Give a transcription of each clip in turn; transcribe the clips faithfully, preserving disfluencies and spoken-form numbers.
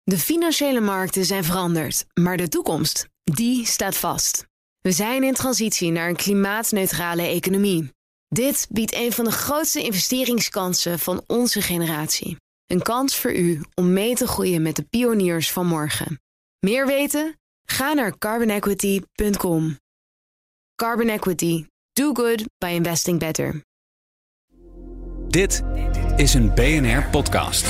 De financiële markten zijn veranderd, maar de toekomst, die staat vast. We zijn in transitie naar een klimaatneutrale economie. Dit biedt een van de grootste investeringskansen van onze generatie. Een kans voor u om mee te groeien met de pioniers van morgen. Meer weten? Ga naar carbon equity punt com. Carbon Equity. Do good by investing better. Dit is een B N R-podcast.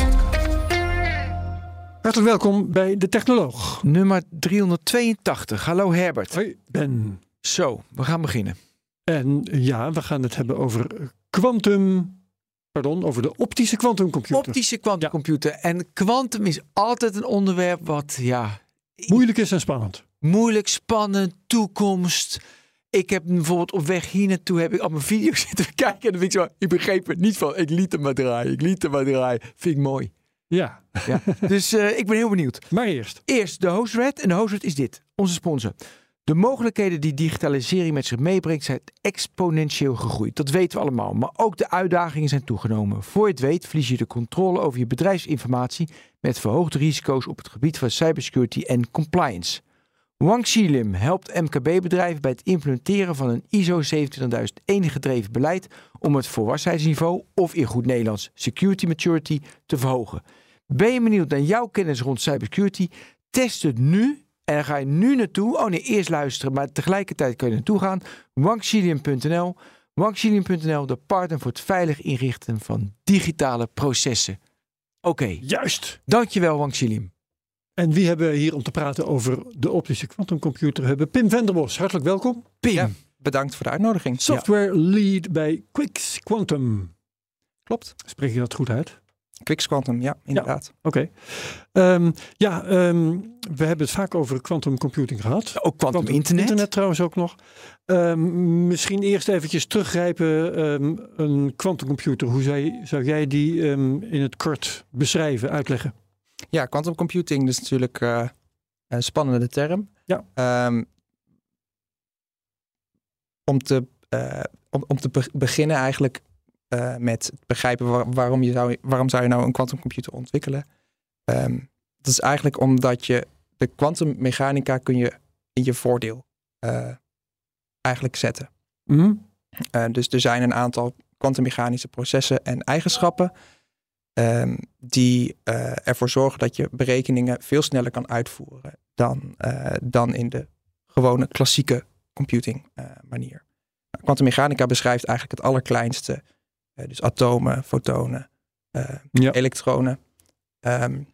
Hartelijk welkom bij De Technoloog. Nummer driehonderdtweeëntachtig. Hallo Herbert. Hoi, Ben. Zo, we gaan beginnen. En ja, we gaan het hebben over quantum... Pardon, over de optische quantumcomputer. Optische quantumcomputer. Ja. En quantum is altijd een onderwerp wat, ja... moeilijk is en spannend. Moeilijk, spannend, toekomst. Ik heb bijvoorbeeld op weg hier naartoe heb ik al mijn video's zitten kijken. En dan vind ik zo, ik begreep het niet van. Ik liet hem maar draaien. Ik liet hem maar draaien. Vind ik mooi. Ja. ja. Dus uh, ik ben heel benieuwd. Maar eerst. Eerst de Hostred. En de Hostred is dit. Onze sponsor. De mogelijkheden die digitalisering met zich meebrengt zijn exponentieel gegroeid. Dat weten we allemaal. Maar ook de uitdagingen zijn toegenomen. Voor je het weet verlies je de controle over je bedrijfsinformatie met verhoogde risico's op het gebied van cybersecurity en compliance. Wang Xilim helpt M K B-bedrijven bij het implementeren van een I S O zevenentwintigduizend één gedreven beleid om het volwassenheidsniveau, of in goed Nederlands security maturity, te verhogen. Ben je benieuwd naar jouw kennis rond cybersecurity? Test het nu en dan ga je nu naartoe. Oh nee, eerst luisteren, maar tegelijkertijd kun je naartoe gaan. wang xilim punt n l wang xilim punt n l, de partner voor het veilig inrichten van digitale processen. Oké. Okay. Juist. Dankjewel, Wang Xilim. En wie hebben we hier om te praten over de optische quantumcomputer? We hebben Pim Venderbos. Hartelijk welkom. Pim. Ja, bedankt voor de uitnodiging. Software ja. lead bij Qwix Quantum. Klopt. Spreek je dat goed uit? Qwix Quantum, ja, inderdaad. Ja, Oké. Okay. Um, ja, um, we hebben het vaak over quantum computing gehad. Ook quantum internet. Internet trouwens ook nog. Um, misschien eerst eventjes teruggrijpen. Um, een quantumcomputer, hoe zou, zou jij die um, in het kort beschrijven, uitleggen? Ja, quantum computing is natuurlijk uh, een spannende term. Ja. Um, om, te, uh, om, om te be- beginnen eigenlijk uh, met het begrijpen waar, waarom, je zou, waarom zou je nou een quantumcomputer ontwikkelen. Um, dat is eigenlijk omdat je de kwantummechanica kun je in je voordeel uh, eigenlijk zetten. Mm-hmm. Uh, dus er zijn een aantal kwantummechanische processen en eigenschappen Um, die uh, ervoor zorgen dat je berekeningen veel sneller kan uitvoeren dan, uh, dan in de gewone klassieke computing uh, manier. Kwantummechanica beschrijft eigenlijk het allerkleinste, uh, dus atomen, fotonen, uh, ja. elektronen. Um,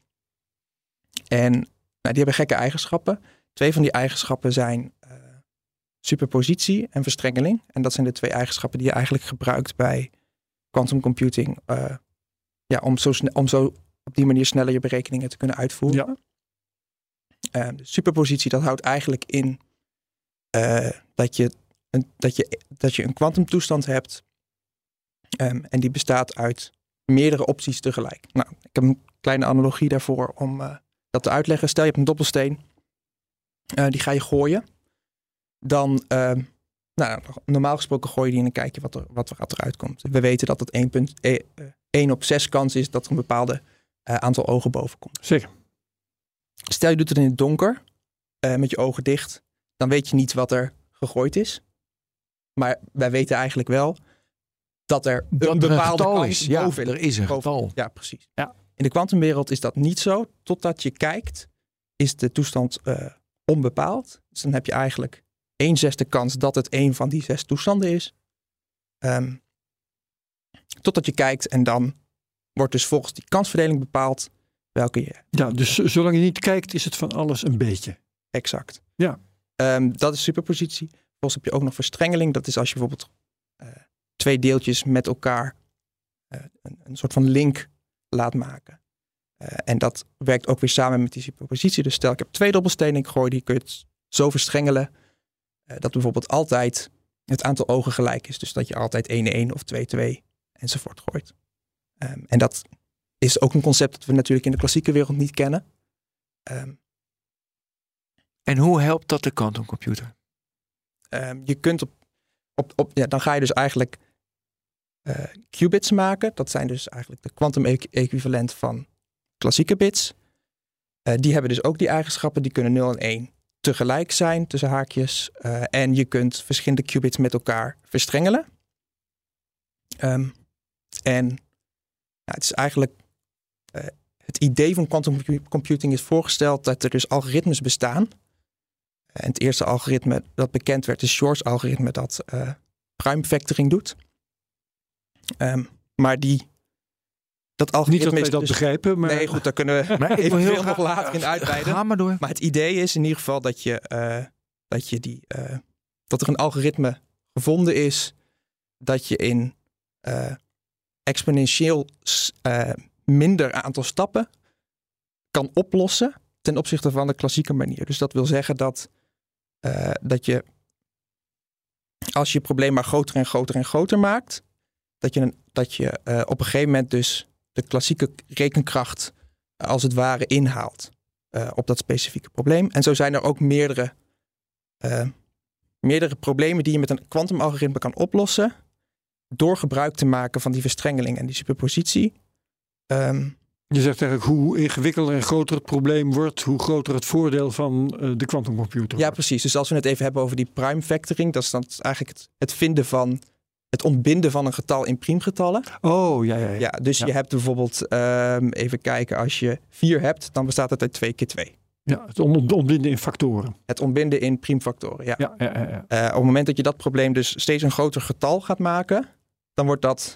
en nou, die hebben gekke eigenschappen. Twee van die eigenschappen zijn uh, superpositie en verstrengeling. En dat zijn de twee eigenschappen die je eigenlijk gebruikt bij quantum computing. Uh, Ja, om zo, sne- om zo op die manier sneller je berekeningen te kunnen uitvoeren. Ja. Uh, de superpositie, dat houdt eigenlijk in uh, dat, je een, dat, je, dat je een kwantumtoestand hebt. Um, en die bestaat uit meerdere opties tegelijk. Nou, ik heb een kleine analogie daarvoor om uh, dat te uitleggen. Stel je hebt een dobbelsteen. Uh, die ga je gooien. Dan... Uh, Nou, normaal gesproken gooi je die in een kijkje wat er, wat er eruit komt. We weten dat het één op zes kans is dat er een bepaalde uh, aantal ogen boven komt. Zeker. Stel je doet het in het donker, uh, met je ogen dicht, dan weet je niet wat er gegooid is. Maar wij weten eigenlijk wel dat er dat een bepaalde getal kans is. Ja, boven er is een boven. getal. Ja, precies. Ja. In de kwantumwereld is dat niet zo. Totdat je kijkt, is de toestand uh, onbepaald. Dus dan heb je eigenlijk een zesde kans dat het een van die zes toestanden is. Um, totdat je kijkt en dan wordt dus volgens die kansverdeling bepaald welke je... Ja, dus zolang je niet kijkt is het van alles een beetje. Exact. Ja. Um, dat is superpositie. Vervolgens heb je ook nog verstrengeling. Dat is als je bijvoorbeeld uh, twee deeltjes met elkaar uh, een, een soort van link laat maken. Uh, en dat werkt ook weer samen met die superpositie. Dus stel ik heb twee dobbelstenen, ik gooi die, kun je het zo verstrengelen Uh, dat bijvoorbeeld altijd het aantal ogen gelijk is. Dus dat je altijd één één of twee twee enzovoort gooit. Um, en dat is ook een concept dat we natuurlijk in de klassieke wereld niet kennen. Um, en hoe helpt dat de quantumcomputer? Um, je kunt op, op, op ja, dan ga je dus eigenlijk uh, qubits maken. Dat zijn dus eigenlijk de quantum equivalent van klassieke bits. Uh, die hebben dus ook die eigenschappen. Die kunnen nul en één tegelijk zijn tussen haakjes. Uh, en je kunt verschillende qubits met elkaar verstrengelen. Um, en nou, het is eigenlijk... Uh, het idee van quantum computing is voorgesteld dat er dus algoritmes bestaan. En het eerste algoritme dat bekend werd is Shor's algoritme dat uh, prime factoring doet. Um, maar die... Dat algoritme Niet dat wij dat dus, begrijpen, maar... Nee, goed, daar kunnen we maar eventueel nog later in uitweiden. Ga maar door. Maar het idee is in ieder geval dat je, uh, dat je die... Uh, dat er een algoritme gevonden is dat je in uh, exponentieel uh, minder aantal stappen kan oplossen ten opzichte van de klassieke manier. Dus dat wil zeggen dat, uh, dat je als je je probleem maar groter en groter en groter maakt, dat je, een, dat je uh, op een gegeven moment dus de klassieke rekenkracht uh, als het ware inhaalt uh, op dat specifieke probleem. En zo zijn er ook meerdere, uh, meerdere problemen die je met een kwantumalgoritme kan oplossen door gebruik te maken van die verstrengeling en die superpositie. Um, Je zegt eigenlijk hoe ingewikkelder en groter het probleem wordt, hoe groter het voordeel van uh, de quantumcomputer. Ja, precies. Dus als we het even hebben over die prime factoring, dat is dan eigenlijk het, het vinden van het ontbinden van een getal in priemgetallen. Oh, ja, ja, ja. Ja, dus ja. je hebt bijvoorbeeld, um, even kijken, als je vier hebt, dan bestaat het uit twee keer twee. Ja, het ontbinden in factoren. Het ontbinden in priemfactoren, ja. Ja, ja, ja, ja. Uh, op het moment dat je dat probleem dus steeds een groter getal gaat maken, dan wordt dat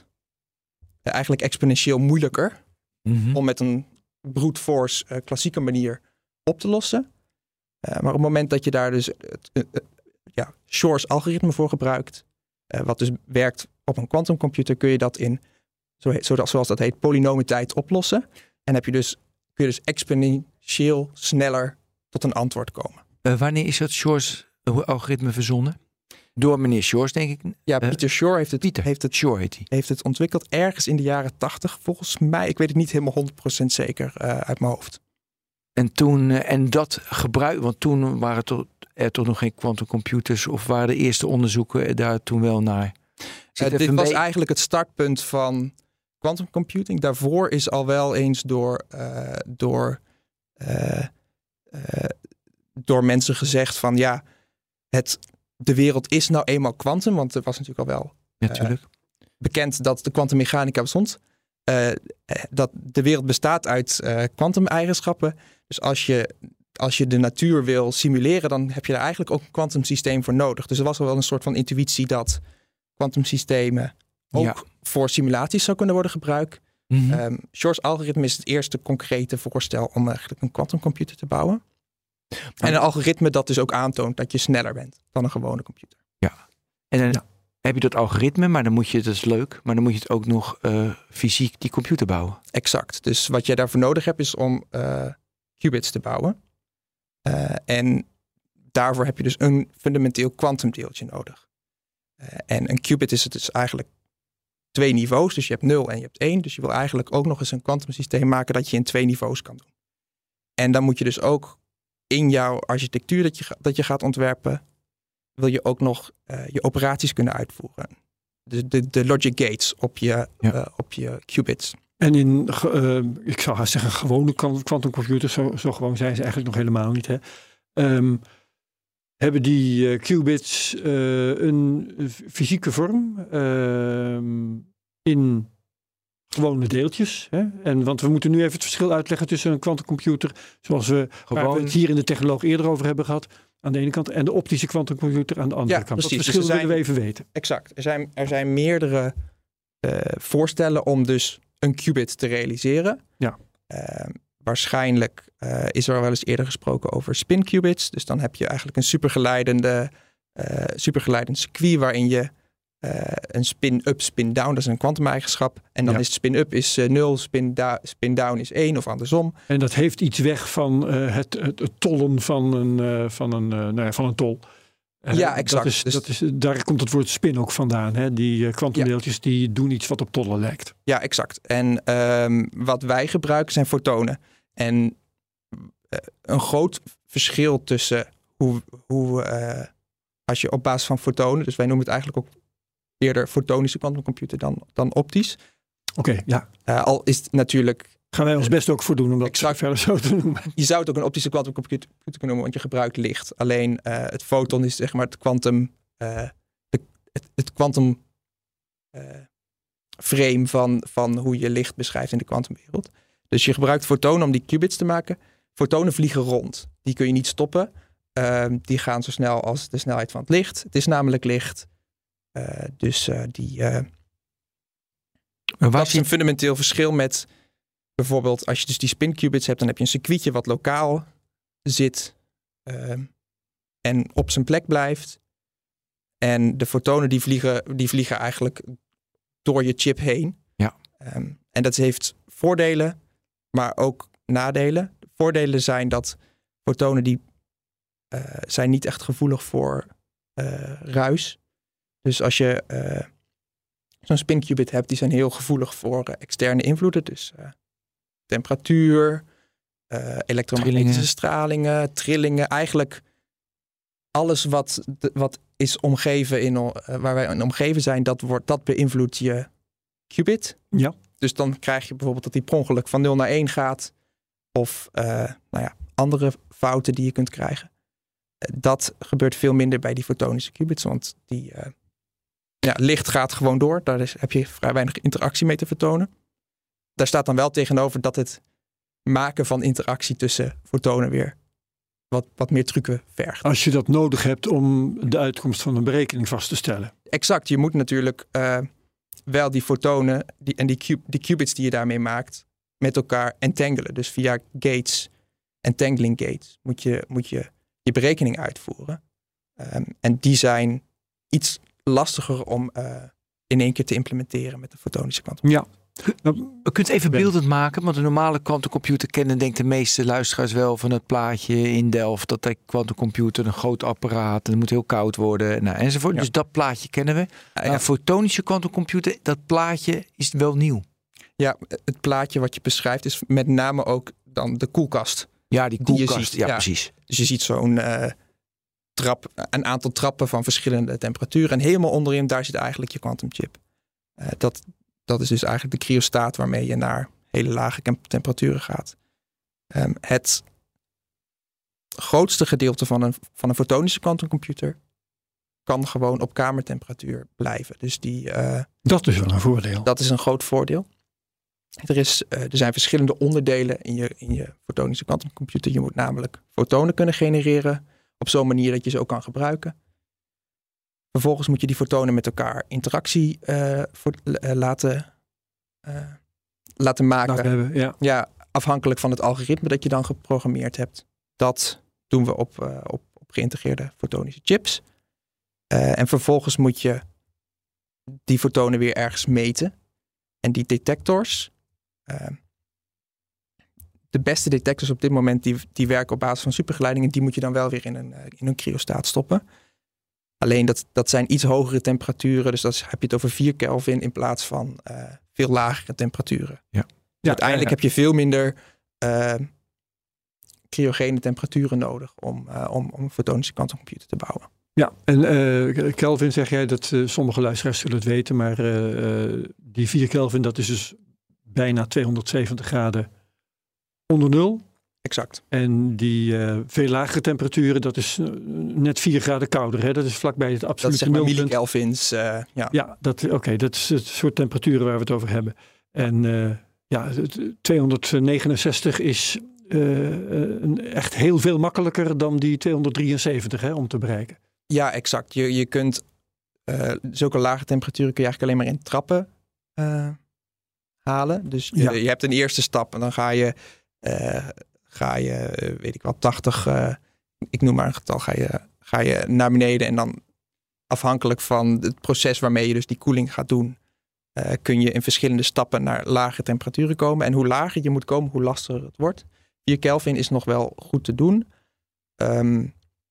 uh, eigenlijk exponentieel moeilijker mm-hmm. om met een brute force uh, klassieke manier op te lossen. Uh, maar op het moment dat je daar dus uh, uh, uh, ja, Shor's algoritme voor gebruikt, uh, wat dus werkt op een quantumcomputer, kun je dat in, zo heet, zoals dat heet, polynomietijd oplossen. En heb je dus, kun je dus exponentieel sneller tot een antwoord komen. Uh, wanneer is dat Shor's algoritme verzonnen? Door meneer Shor, denk ik. Ja, Peter Shor heeft het, Pieter heeft het, Shor heet hij. heeft het ontwikkeld ergens in de jaren tachtig, volgens mij. Ik weet het niet helemaal honderd procent zeker uh, uit mijn hoofd. En toen, uh, en dat gebruik, want toen waren toch, er toch nog geen quantumcomputers, of waren de eerste onderzoeken daar toen wel naar? Uh, dit was mee... eigenlijk het startpunt van quantum computing. Daarvoor is al wel eens door, uh, door, uh, uh, door mensen gezegd van ja, het... De wereld is nou eenmaal kwantum, want er was natuurlijk al wel uh, bekend dat de kwantummechanica bestond. Uh, dat de wereld bestaat uit kwantumeigenschappen. Uh, dus als je, als je de natuur wil simuleren, dan heb je daar eigenlijk ook een kwantumsysteem voor nodig. Dus er was al wel een soort van intuïtie dat kwantumsystemen ook ja. voor simulaties zou kunnen worden gebruikt. Mm-hmm. Um, Shor's algoritme is het eerste concrete voorstel om eigenlijk een kwantumcomputer te bouwen. En een algoritme dat dus ook aantoont dat je sneller bent dan een gewone computer. Ja. En dan ja. heb je dat algoritme, maar dan moet je, dat is leuk, maar dan moet je het ook nog uh, fysiek die computer bouwen. Exact. Dus wat je daarvoor nodig hebt is om uh, qubits te bouwen. Uh, en daarvoor heb je dus een fundamenteel kwantumdeeltje nodig. Uh, en een qubit is het dus eigenlijk twee niveaus. Dus je hebt nul en je hebt één. Dus je wil eigenlijk ook nog eens een kwantumsysteem maken dat je in twee niveaus kan doen. En dan moet je dus ook in jouw architectuur dat je, dat je gaat ontwerpen, wil je ook nog uh, je operaties kunnen uitvoeren. De, de, de logic gates op je, ja. uh, op je qubits. En in, uh, ik zou haast zeggen, gewone quantumcomputers, zo, zo gewoon zijn ze eigenlijk nog helemaal niet. Hè? Um, hebben die uh, qubits uh, een fysieke vorm uh, in gewone deeltjes. Hè? En, want we moeten nu even het verschil uitleggen tussen een quantumcomputer, zoals we, Gewoon... waar we het hier in de technoloog eerder over hebben gehad, aan de ene kant, en de optische quantumcomputer aan de andere ja, kant. Precies. Dat verschil dus willen we even weten. Exact. Er zijn, er zijn meerdere uh, voorstellen om dus een qubit te realiseren. Ja. Uh, waarschijnlijk uh, is er wel eens eerder gesproken over spin qubits. Dus dan heb je eigenlijk een supergeleidende, uh, supergeleidend circuit waarin je Uh, een spin-up, spin-down, dat is een kwantumeigenschap. En dan ja. is spin-up is uh, nul, spin-down spin is één of andersom. En dat heeft iets weg van uh, het, het, het tollen van een, uh, van een, uh, nou ja, van een tol. Uh, ja, exact. Dat is, dus... dat is, daar komt het woord spin ook vandaan. Hè? Die kwantumdeeltjes uh, ja. die doen iets wat op tollen lijkt. Ja, exact. En um, wat wij gebruiken zijn fotonen. En uh, een groot verschil tussen hoe, hoe uh, als je op basis van fotonen, dus wij noemen het eigenlijk ook eerder fotonische quantumcomputer dan, dan optisch. Oké, okay, ja. Uh, al is het natuurlijk Gaan wij ons best ook voor doen om dat exact verder zo te noemen. Je zou het ook een optische quantumcomputer kunnen noemen, want je gebruikt licht. Alleen uh, het foton is zeg maar het quantum, uh, het quantum uh, frame van, van hoe je licht beschrijft in de kwantumwereld. Dus je gebruikt fotonen om die qubits te maken. Fotonen vliegen rond. Die kun je niet stoppen. Uh, die gaan zo snel als de snelheid van het licht. Het is namelijk licht. Uh, dus uh, die... Uh, maar dat is een fundamenteel verschil met bijvoorbeeld als je dus die spinqubits hebt, dan heb je een circuitje wat lokaal zit uh, en op zijn plek blijft. En de fotonen die vliegen, die vliegen eigenlijk door je chip heen. Ja. Um, en dat heeft voordelen, maar ook nadelen. De voordelen zijn dat fotonen die uh, zijn niet echt gevoelig voor uh, ruis. Dus als je uh, zo'n spinqubit hebt, die zijn heel gevoelig voor uh, externe invloeden. Dus uh, temperatuur, uh, elektromagnetische trillingen. stralingen, trillingen. Eigenlijk alles wat, de, wat is omgeven in, uh, waar wij in omgeven zijn, dat, wordt, dat beïnvloedt je qubit. Ja. Dus dan krijg je bijvoorbeeld dat die per ongeluk van nul naar één gaat. Of uh, nou ja, andere fouten die je kunt krijgen. Uh, dat gebeurt veel minder bij die fotonische qubits. Want die uh, ja, licht gaat gewoon door. Daar is, heb je vrij weinig interactie mee te vertonen. Daar staat dan wel tegenover dat het maken van interactie tussen fotonen weer wat, wat meer trucken vergt. Als je dat nodig hebt om de uitkomst van een berekening vast te stellen. Exact, je moet natuurlijk uh, wel die fotonen die, en die, cub, die qubits die je daarmee maakt met elkaar entangelen. Dus via gates, entangling gates, moet je moet je, je berekening uitvoeren. Um, en die zijn iets lastiger om uh, in één keer te implementeren met de fotonische kwantum. Ja. We kunnen het even beeldend maken, want een normale quantumcomputer kennen denk de meeste luisteraars wel van het plaatje in Delft. Dat de quantumcomputer een groot apparaat en het moet heel koud worden nou, enzovoort. Ja. Dus dat plaatje kennen we. Ja, ja. Een fotonische quantumcomputer, dat plaatje is wel nieuw. Ja, het plaatje wat je beschrijft is met name ook dan de koelkast. Ja, die koelkast. Die ziet, ja, ja, precies. Dus je ziet zo'n uh, trap, een aantal trappen van verschillende temperaturen. En helemaal onderin, daar zit eigenlijk je quantumchip. Uh, dat, dat is dus eigenlijk de cryostaat waarmee je naar hele lage temperaturen gaat. Um, het grootste gedeelte van een, van een fotonische quantumcomputer kan gewoon op kamertemperatuur blijven. Dus die, uh, dat is wel een voordeel. Dat is een groot voordeel. Er, is, uh, er zijn verschillende onderdelen in je, in je fotonische quantumcomputer. Je moet namelijk fotonen kunnen genereren op zo'n manier dat je ze ook kan gebruiken. Vervolgens moet je die fotonen met elkaar interactie uh, voor, uh, laten, uh, laten maken. Dat hebben, ja. Ja, afhankelijk van het algoritme dat je dan geprogrammeerd hebt. Dat doen we op, uh, op, op geïntegreerde fotonische chips. Uh, en vervolgens moet je die fotonen weer ergens meten. En die detectors, uh, de beste detectors op dit moment, die, die werken op basis van supergeleidingen. Die moet je dan wel weer in een, uh, in een cryostaat stoppen. Alleen dat, dat zijn iets hogere temperaturen. Dus dan heb je het over vier Kelvin in plaats van uh, veel lagere temperaturen. Ja. Dus ja, uiteindelijk ja, ja. heb je veel minder uh, cryogene temperaturen nodig om, uh, om, om een fotonische quantumcomputer te bouwen. Ja, en uh, Kelvin zeg jij dat uh, sommige luisteraars zullen het weten, maar uh, uh, die vier Kelvin, dat is dus bijna tweehonderdzeventig graden onder nul. Exact. En die uh, veel lagere temperaturen, dat is uh, net vier graden kouder. Hè? Dat is vlakbij het absolute nulpunt. Dat is zeg maar millikelvins. Uh, ja, ja oké, okay, dat is het soort temperaturen waar we het over hebben. En uh, ja, tweehonderdnegenenzestig is uh, een, echt heel veel makkelijker dan die tweehonderddrieënzeventig hè, om te bereiken. Ja, exact. Je, je kunt uh, zulke lage temperaturen kun je eigenlijk alleen maar in trappen uh, halen. Dus je, ja. je hebt een eerste stap en dan ga je, uh, ga je uh, weet ik wel, tachtig, uh, ik noem maar een getal, ga je, ga je naar beneden. En dan afhankelijk van het proces waarmee je dus die koeling gaat doen, uh, kun je in verschillende stappen naar lage temperaturen komen. En hoe lager je moet komen, hoe lastiger het wordt. vier Kelvin is nog wel goed te doen. Um,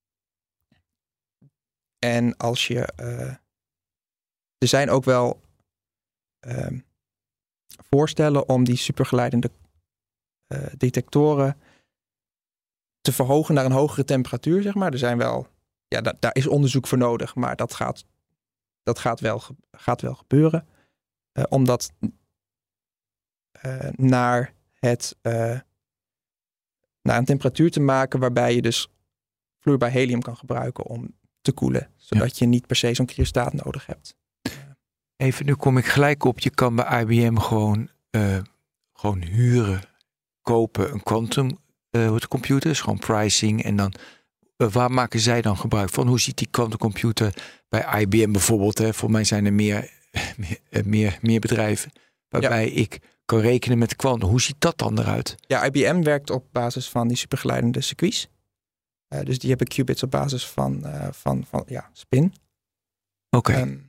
En als je... Uh, er zijn ook wel uh, voorstellen om die supergeleidende uh, detectoren te verhogen naar een hogere temperatuur, zeg maar. Er zijn wel... Ja, da- daar is onderzoek voor nodig, maar dat gaat, dat gaat, wel, gaat wel gebeuren. Uh, om dat uh, naar het uh, naar een temperatuur te maken waarbij je dus vloeibaar helium kan gebruiken om te koelen. Zodat ja. je niet per se zo'n cryostaat nodig hebt. Even, nu kom ik gelijk op. Je kan bij I B M gewoon, uh, gewoon huren, kopen een quantum uh, computer. Dus gewoon pricing. En dan, uh, waar maken zij dan gebruik van? Hoe ziet die quantum computer bij I B M bijvoorbeeld? Hè? Voor mij zijn er meer, meer, meer, meer bedrijven waarbij ja. ik kan rekenen met quantum. Hoe ziet dat dan eruit? Ja, I B M werkt op basis van die supergeleidende circuits. Uh, dus die hebben qubits op basis van, uh, van, van ja, spin. Oké. Okay. Um,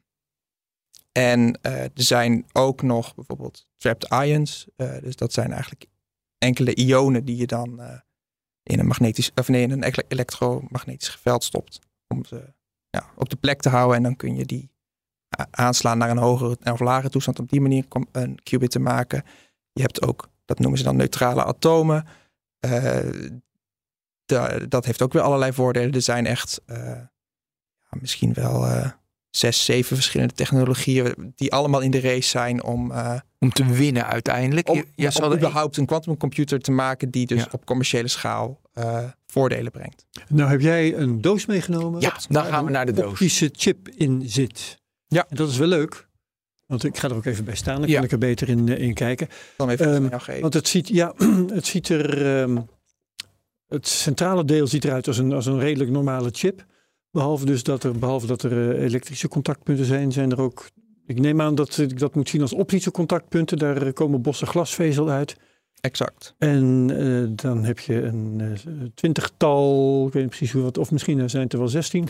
en uh, er zijn ook nog bijvoorbeeld trapped ions. Uh, dus dat zijn eigenlijk enkele ionen die je dan uh, in een magnetisch, of nee, in een elektromagnetisch veld stopt. Om ze ja, op de plek te houden. En dan kun je die aanslaan naar een hogere of lagere toestand. Op die manier een qubit te maken. Je hebt ook, dat noemen ze dan neutrale atomen. Uh, de, dat heeft ook weer allerlei voordelen. Er zijn echt uh, ja, misschien wel uh, zes, zeven verschillende technologieën die allemaal in de race zijn om... Uh, om te winnen uiteindelijk. Om, je, ja, je om überhaupt een quantumcomputer te maken die dus ja. op commerciële schaal uh, voordelen brengt. Nou heb jij een doos meegenomen. Ja, dan gaan we naar de doos. Waar een optische chip in zit. Ja. En dat is wel leuk. Want ik ga er ook even bij staan. Dan ja. kan ik er beter in, in kijken. Dan even um, jou geven. Want het ziet, ja, het ziet er... Um, het centrale deel ziet eruit als een, als een redelijk normale chip. Behalve dus dat er, behalve dat er uh, elektrische contactpunten zijn, zijn er ook... Ik neem aan dat ik dat moet zien als optische contactpunten. Daar uh, komen bossen glasvezel uit. Exact. En uh, dan heb je een uh, twintigtal, ik weet niet precies hoe wat, of misschien zijn het er wel zestien.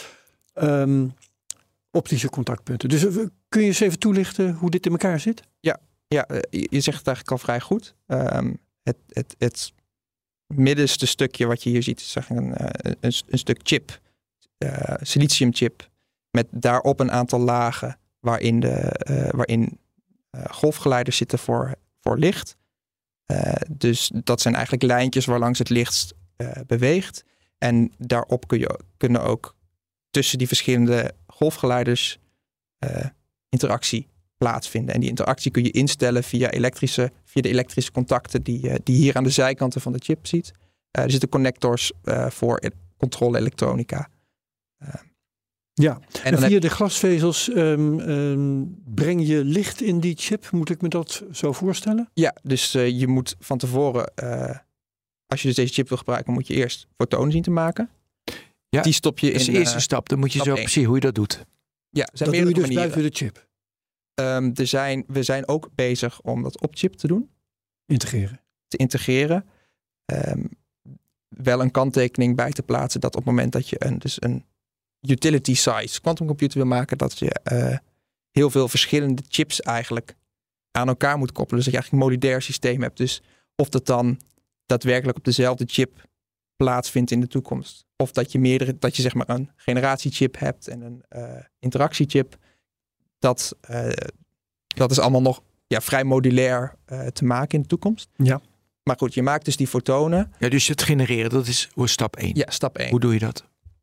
um, optische contactpunten. Dus uh, kun je eens even toelichten hoe dit in elkaar zit? Ja, ja uh, je zegt het eigenlijk al vrij goed. Um, het, het, het middenste stukje wat je hier ziet is zeg, een, een, een stuk chip. Uh, siliciumchip. Met daarop een aantal lagen waarin, de, uh, waarin uh, golfgeleiders zitten voor, voor licht. Uh, dus dat zijn eigenlijk lijntjes waarlangs het licht uh, beweegt. En daarop kun je, kunnen ook tussen die verschillende golfgeleiders uh, interactie plaatsvinden. En die interactie kun je instellen via, elektrische, via de elektrische contacten die, uh, die je hier aan de zijkanten van de chip ziet. Uh, er zitten connectors uh, voor controle elektronica. Uh, ja, en, en via heb... de glasvezels um, um, breng je licht in die chip. Moet ik me dat zo voorstellen? Ja, dus uh, je moet van tevoren, uh, als je dus deze chip wil gebruiken, moet je eerst fotonen zien te maken. Ja, die stop je in. Dat is de eerste uh, stap. Dan moet je zo één. Precies hoe je dat doet. Ja, er zijn dat doe je dus manieren. buiten de chip? Um, er zijn, we zijn ook bezig om dat op chip te doen. Integreren. Te integreren. Um, wel een kanttekening bij te plaatsen dat op het moment dat je een, dus een utility size quantumcomputer wil maken, dat je uh, heel veel verschillende chips eigenlijk aan elkaar moet koppelen. Dus dat je eigenlijk een modulair systeem hebt. Dus of dat dan daadwerkelijk op dezelfde chip plaatsvindt in de toekomst. Of dat je meerdere, dat je zeg maar een generatiechip hebt en een uh, interactiechip. Dat, uh, dat is allemaal nog ja, vrij modulair uh, te maken in de toekomst. Ja. Maar goed, je maakt dus die fotonen. Ja, dus het genereren, dat is stap één. Ja, stap één. Hoe doe je dat?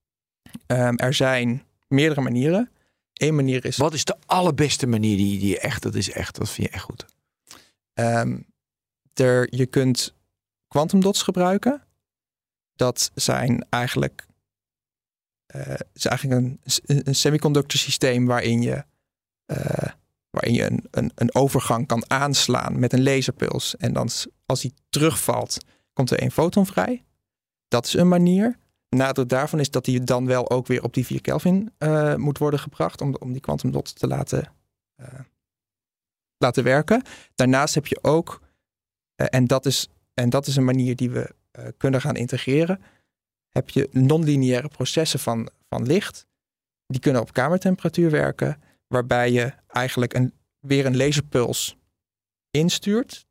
Um, er zijn meerdere manieren. Eén manier is... Wat is de allerbeste manier die, die je echt, dat is echt, dat vind je echt goed? Um, er, je kunt quantum dots gebruiken. Dat zijn eigenlijk, uh, is eigenlijk een, een semiconductor systeem waarin je, uh, waarin je een, een, een overgang kan aanslaan met een laserpuls. En dan als die terugvalt, komt er één foton vrij. Dat is een manier. Nadeel daarvan is dat die dan wel ook weer op die vier Kelvin uh, moet worden gebracht om, om die quantum dots te laten, uh, laten werken. Daarnaast heb je ook, uh, en, dat is, en dat is een manier die we uh, kunnen gaan integreren, heb je non-lineaire processen van, van licht. Die kunnen op kamertemperatuur werken, waarbij je eigenlijk een, weer een laserpuls instuurt.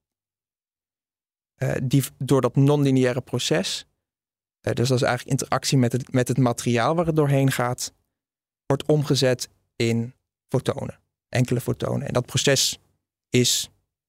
Uh, die door dat non-lineaire proces, uh, dus dat is eigenlijk interactie met het, met het materiaal waar het doorheen gaat, wordt omgezet in fotonen. Enkele fotonen. En dat proces is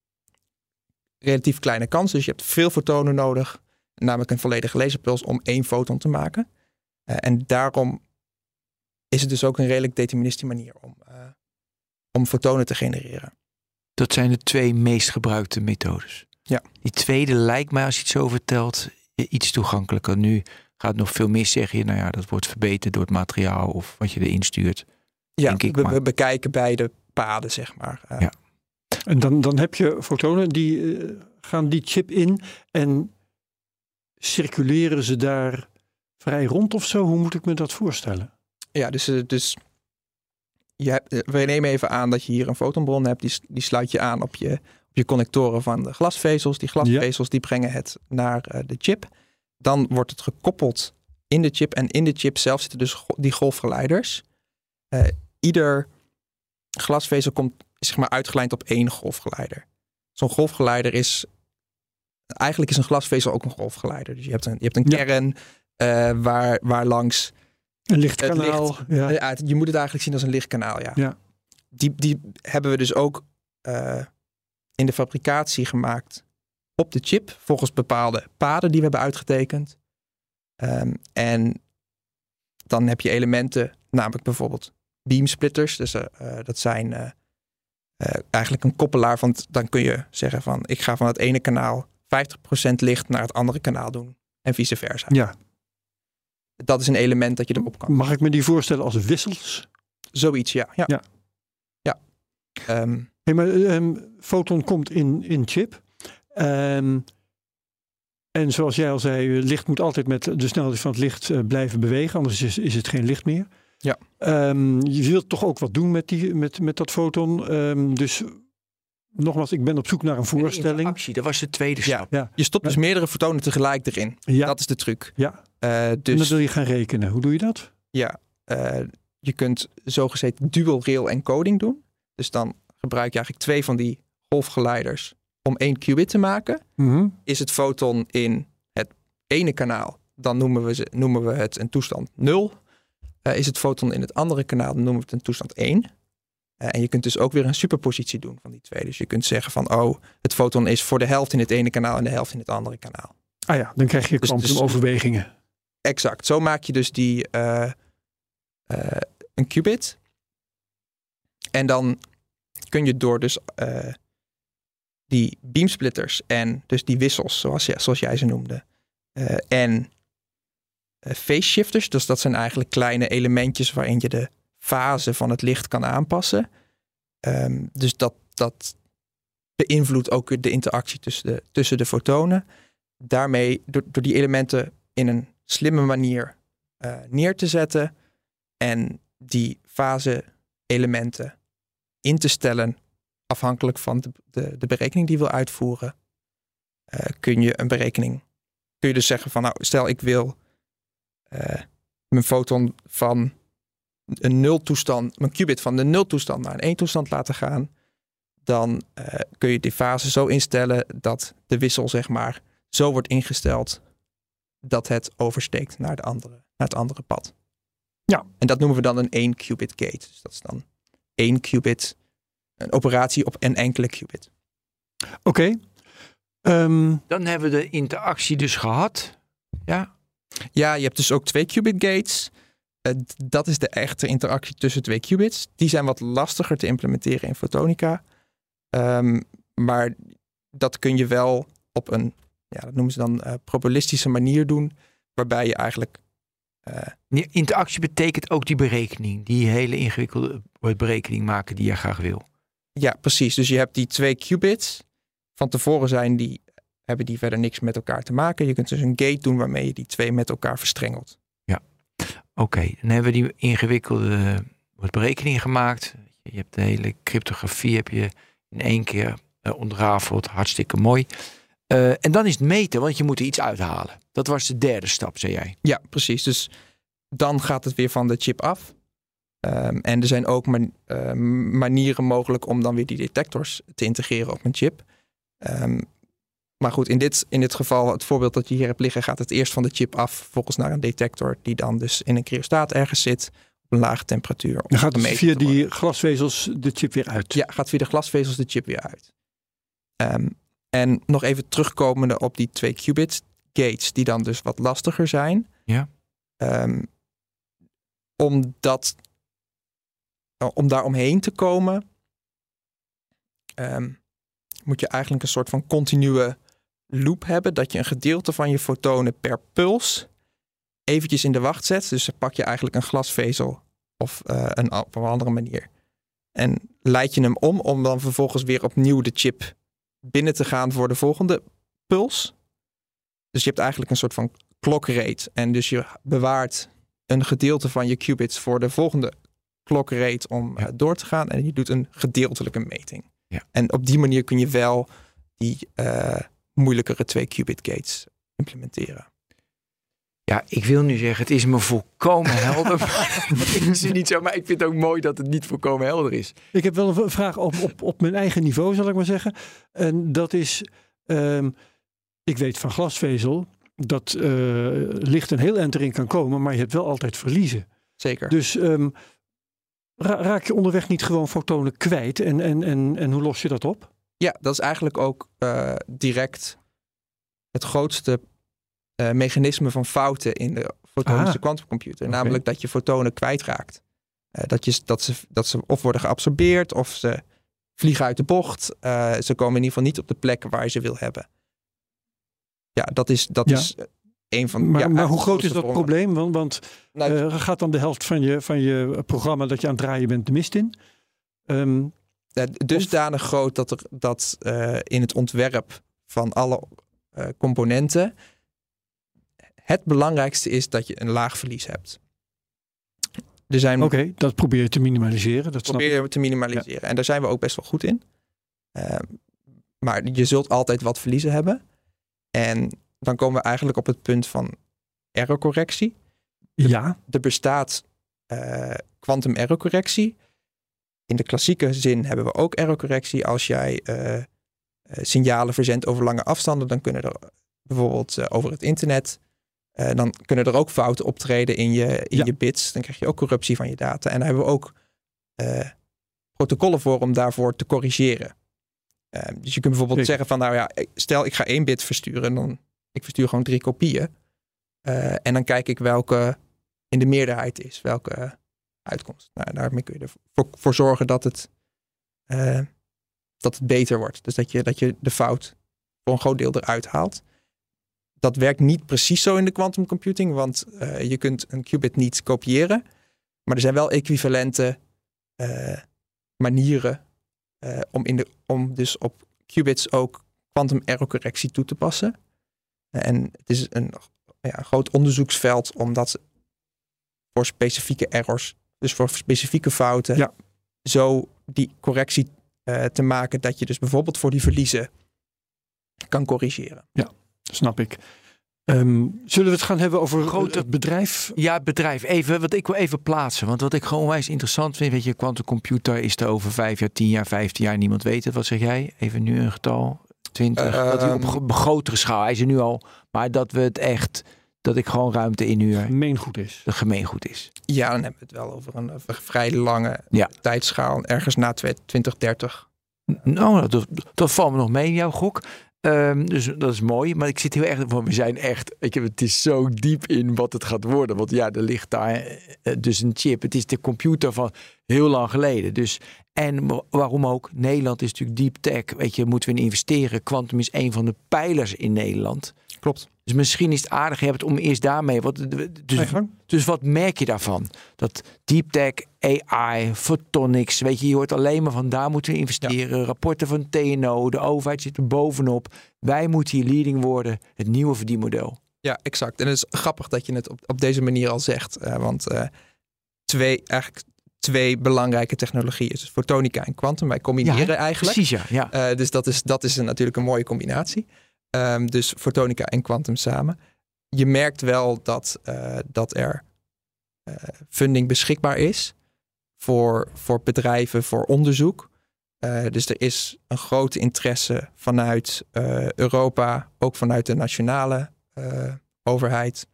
relatief kleine kans. Dus je hebt veel fotonen nodig, namelijk een volledige laserpuls, om één foton te maken. Uh, en daarom is het dus ook een redelijk deterministische manier om, uh, om fotonen te genereren. Dat zijn de twee meest gebruikte methodes. Ja. Die tweede lijkt mij, als je het zo vertelt, iets toegankelijker. Nu gaat nog veel meer, zeg je, nou ja, dat wordt verbeterd door het materiaal of wat je erin stuurt. Ja, denk ik, we, maar... we bekijken beide paden, zeg maar. Uh, ja. En dan, dan heb je fotonen, die uh, gaan die chip in en circuleren ze daar vrij rond of zo? Hoe moet ik me dat voorstellen? Ja, dus, uh, dus je hebt, uh, we nemen even aan dat je hier een fotonbron hebt. Die, die sluit je aan op je, op je connectoren van de glasvezels. Die glasvezels ja. die brengen het naar uh, de chip. Dan wordt het gekoppeld in de chip. En in de chip zelf zitten dus go- die golfgeleiders. Uh, ieder glasvezel komt zeg maar uitgelijnd op één golfgeleider. Zo'n golfgeleider is... Eigenlijk is een glasvezel ook een golfgeleider. Dus je hebt een, je hebt een ja. kern uh, waar, waar langs... Een lichtkanaal. Licht, ja. Ja, je moet het eigenlijk zien als een lichtkanaal, ja. ja. Die, die hebben we dus ook uh, in de fabricatie gemaakt op de chip. Volgens bepaalde paden die we hebben uitgetekend. Um, en dan heb je elementen, namelijk bijvoorbeeld beamsplitters. Dus uh, uh, dat zijn uh, uh, eigenlijk een koppelaar van... Dan kun je zeggen van, ik ga van het ene kanaal vijftig procent licht naar het andere kanaal doen. En vice versa. Ja. Dat is een element dat je erop kan. Mag ik me die voorstellen als wissels? Zoiets, ja. Ja. ja. ja. Um, hey, maar um, foton komt in, in chip. Um, en zoals jij al zei, licht moet altijd met de snelheid van het licht uh, blijven bewegen. Anders is, is het geen licht meer. Ja. Um, je wilt toch ook wat doen met, die, met, met dat foton. Um, dus nogmaals, ik ben op zoek naar een voorstelling. Interactie, dat was de tweede stap. Ja. Ja. Je stopt dus meerdere fotonen tegelijk erin. Ja. Dat is de truc. Ja. Uh, dus, en dan wil je gaan rekenen. Hoe doe je dat? Ja, uh, je kunt zogezegd dual rail encoding doen. Dus dan gebruik je eigenlijk twee van die golfgeleiders om één qubit te maken. Mm-hmm. Is het foton in het ene kanaal, dan noemen we, ze, noemen we het een toestand nul. Uh, is het foton in het andere kanaal, dan noemen we het een toestand één. Uh, en je kunt dus ook weer een superpositie doen van die twee. Dus je kunt zeggen van, oh, het foton is voor de helft in het ene kanaal en de helft in het andere kanaal. Ah ja, dan krijg je kwantumoverwegingen. Dus, dus, exact. Zo maak je dus die uh, uh, een qubit. En dan kun je door dus uh, die beamsplitters en dus die wissels, zoals, zoals jij ze noemde, uh, en uh, phase shifters, dus dat zijn eigenlijk kleine elementjes waarin je de fase van het licht kan aanpassen. Um, dus dat, dat beïnvloedt ook de interactie tussen de, tussen de fotonen. Daarmee, door, door die elementen in een slimme manier uh, neer te zetten en die fase-elementen in te stellen afhankelijk van de, de, de berekening die je wil uitvoeren, uh, kun je een berekening, kun je dus zeggen van, nou, stel ik wil uh, mijn foton van een nultoestand, mijn qubit van de nultoestand naar een één toestand laten gaan, dan uh, kun je die fase zo instellen dat de wissel, zeg maar, zo wordt ingesteld dat het oversteekt naar, de andere, naar het andere pad. Ja. En dat noemen we dan een één qubit gate. Dus dat is dan één qubit, een operatie op een enkele qubit. Oké. Okay. Um... Dan hebben we de interactie dus gehad. Ja. Ja, je hebt dus ook twee qubit gates. Uh, dat is de echte interactie tussen twee qubits. Die zijn wat lastiger te implementeren in fotonica. Um, maar dat kun je wel op een, ja, dat noemen ze dan uh, probabilistische manier doen. Waarbij je eigenlijk... Uh, interactie betekent ook die berekening. Die hele ingewikkelde berekening maken die je graag wil. Ja, precies. Dus je hebt die twee qubits. Van tevoren zijn die, hebben die verder niks met elkaar te maken. Je kunt dus een gate doen waarmee je die twee met elkaar verstrengelt. Ja, oké. Okay. Dan hebben we die ingewikkelde berekening gemaakt. Je hebt de hele cryptografie heb je in één keer uh, ontrafeld. Hartstikke mooi. Uh, en dan is het meten, want je moet er iets uithalen. Dat was de derde stap, zei jij. Ja, precies. Dus dan gaat het weer van de chip af. Um, en er zijn ook man, uh, manieren mogelijk om dan weer die detectors te integreren op een chip. Um, maar goed, in dit, in dit geval, het voorbeeld dat je hier hebt liggen, gaat het eerst van de chip af, vervolgens naar een detector die dan dus in een cryostaat ergens zit, op een lage temperatuur. Dan gaat het via die glasvezels de chip weer uit? Ja, gaat via de glasvezels de chip weer uit. Um, en nog even terugkomende op die twee qubit gates, die dan dus wat lastiger zijn. Ja. Um, om, dat, om daar omheen te komen, um, moet je eigenlijk een soort van continue loop hebben. Dat je een gedeelte van je fotonen per puls eventjes in de wacht zet. Dus dan pak je eigenlijk een glasvezel of uh, een, op een andere manier. En leid je hem om om dan vervolgens weer opnieuw de chip binnen te gaan voor de volgende puls. Dus je hebt eigenlijk een soort van clock rate. En dus je bewaart een gedeelte van je qubits voor de volgende clock rate om ja. uh, door te gaan. En je doet een gedeeltelijke meting. Ja. En op die manier kun je wel die uh, moeilijkere twee qubit gates implementeren. Ja, ik wil nu zeggen, het is me volkomen helder. Maar het is niet zo, maar ik vind het ook mooi dat het niet volkomen helder is. Ik heb wel een vraag op, op, op mijn eigen niveau, zal ik maar zeggen. En dat is, um, ik weet van glasvezel, dat uh, licht een heel eind erin kan komen, maar je hebt wel altijd verliezen. Zeker. Dus um, ra- raak je onderweg niet gewoon fotonen kwijt? En, en, en, en hoe los je dat op? Ja, dat is eigenlijk ook uh, direct het grootste uh, mechanisme van fouten in de fotonische kwantumcomputer. Okay. Namelijk dat je fotonen kwijtraakt. Uh, dat, je, dat, ze, dat ze of worden geabsorbeerd of ze vliegen uit de bocht. Uh, ze komen in ieder geval niet op de plekken waar je ze wil hebben. Ja, dat is, dat ja. is een van... Maar, ja, maar hoe groot is dat vormen. probleem? Want, want nou, uh, gaat dan de helft van je, van je programma dat je aan het draaien bent de mist in? Um, Uh, dusdanig of... groot dat er dat uh, in het ontwerp van alle uh, componenten het belangrijkste is dat je een laag verlies hebt. Er zijn. Oké, okay, dat probeer je te minimaliseren. Dat probeer je te minimaliseren. Ja. En daar zijn we ook best wel goed in. Uh, maar je zult altijd wat verliezen hebben. En dan komen we eigenlijk op het punt van errorcorrectie. Ja. Er bestaat quantum uh, errorcorrectie. In de klassieke zin hebben we ook errorcorrectie. Als jij uh, uh, signalen verzendt over lange afstanden, dan kunnen er bijvoorbeeld uh, over het internet, uh, dan kunnen er ook fouten optreden in, je, in ja. je bits. Dan krijg je ook corruptie van je data. En daar hebben we ook uh, protocollen voor om daarvoor te corrigeren. Uh, dus je kunt bijvoorbeeld Zeker. zeggen van, nou ja, stel ik ga één bit versturen en dan ik verstuur gewoon drie kopieën. Uh, en dan kijk ik welke in de meerderheid is, welke uh, uitkomst. Nou, daarmee kun je ervoor voor zorgen dat het, uh, dat het beter wordt. Dus dat je, dat je de fout voor een groot deel eruit haalt. Dat werkt niet precies zo in de quantum computing, want uh, je kunt een qubit niet kopiëren. Maar er zijn wel equivalente uh, manieren uh, om, in de, om dus op qubits ook quantum errorcorrectie toe te passen. Uh, en het is een, ja, een groot onderzoeksveld omdat voor specifieke errors, dus voor specifieke fouten, ja. zo die correctie uh, te maken dat je dus bijvoorbeeld voor die verliezen kan corrigeren. Ja, snap ik. Um, zullen we het gaan hebben over Grote, het bedrijf? Ja, het bedrijf. Even, wat ik wil even plaatsen. Want wat ik gewoon onwijs interessant vind, weet je, quantumcomputer is er over vijf jaar, tien jaar, vijftien jaar. Niemand weet het. Wat zeg jij? Even nu een getal. twintig. Uh, dat hij op um, grotere schaal. Hij is er nu al. Maar dat we het echt, dat ik gewoon ruimte inhuur. Gemeengoed is. De gemeengoed is. Ja, dan hebben we het wel over een, over een vrij lange ja. tijdschaal. Ergens na twintig dertig. Nou, dat, dat valt me nog mee in jouw gok. Um, dus dat is mooi, maar ik zit heel erg van, we zijn echt, ik heb het is zo diep in wat het gaat worden, want ja, er ligt daar uh, dus een chip. Het is de computer van heel lang geleden. Dus en waarom ook? Nederland is natuurlijk deep tech, weet je, moeten we in investeren. Quantum is een van de pijlers in Nederland. Klopt. Dus misschien is het aardig, je hebt het om eerst daarmee. Wat, dus, dus wat merk je daarvan? Dat deep tech, A I, photonics, weet je, je hoort alleen maar van daar moeten we investeren. Ja. Rapporten van T N O, de overheid zit er bovenop. Wij moeten hier leading worden, het nieuwe verdienmodel. Ja, exact. En het is grappig dat je het op, op deze manier al zegt. Uh, want uh, twee, eigenlijk twee belangrijke technologieën, dus fotonica en quantum, wij combineren ja, eigenlijk. Precies, ja. ja. Uh, dus dat is, dat is een, natuurlijk een mooie combinatie. Um, dus fotonica en quantum samen. Je merkt wel dat, uh, dat er uh, funding beschikbaar is voor, voor bedrijven, voor onderzoek. Uh, dus er is een grote interesse vanuit uh, Europa, ook vanuit de nationale uh, overheid,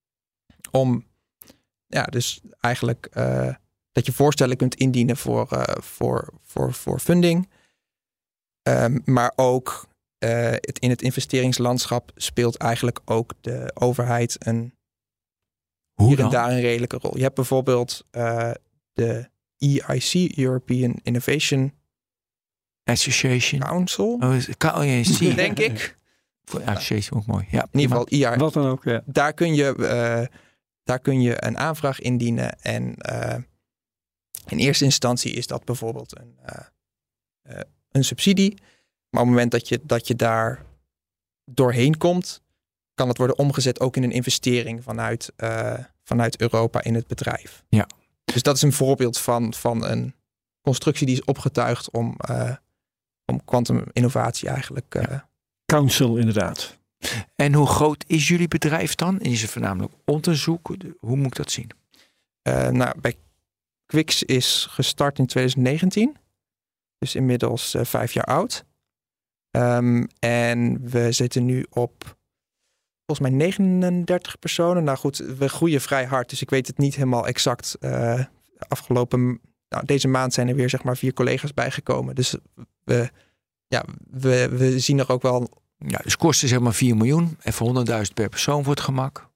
om ja, dus eigenlijk uh, dat je voorstellen kunt indienen voor, uh, voor, voor, voor funding. Um, maar ook Uh, het, in het investeringslandschap speelt eigenlijk ook de overheid een Hoe hier dan? en daar een redelijke rol. Je hebt bijvoorbeeld uh, de E I C, European Innovation Association. Council, Oh, is- oh ja, zie. denk ik. Voor Association ook mooi. Ja, In ieder geval I A. Wat dan ook, ja. Daar kun je, uh, daar kun je een aanvraag indienen. En uh, in eerste instantie is dat bijvoorbeeld een, uh, uh, een subsidie. Maar op het moment dat je, dat je daar doorheen komt, kan het worden omgezet ook in een investering vanuit, uh, vanuit Europa in het bedrijf. Ja. Dus dat is een voorbeeld van, van een constructie die is opgetuigd om, uh, om quantum innovatie eigenlijk. Uh, Ja. Council, inderdaad. En hoe groot is jullie bedrijf dan? Is het voornamelijk onderzoek? Hoe moet ik dat zien? Uh, nou, bij Quix is gestart in twintig negentien. Dus inmiddels uh, vijf jaar oud. Um, en we zitten nu op volgens mij negenendertig personen. Nou goed, we groeien vrij hard. Dus ik weet het niet helemaal exact. Uh, afgelopen, nou, deze maand zijn er weer zeg maar vier collega's bijgekomen. Dus we, ja, we, we zien er ook wel. Ja, dus kosten zeg maar vier miljoen. Even honderdduizend per persoon voor het gemak.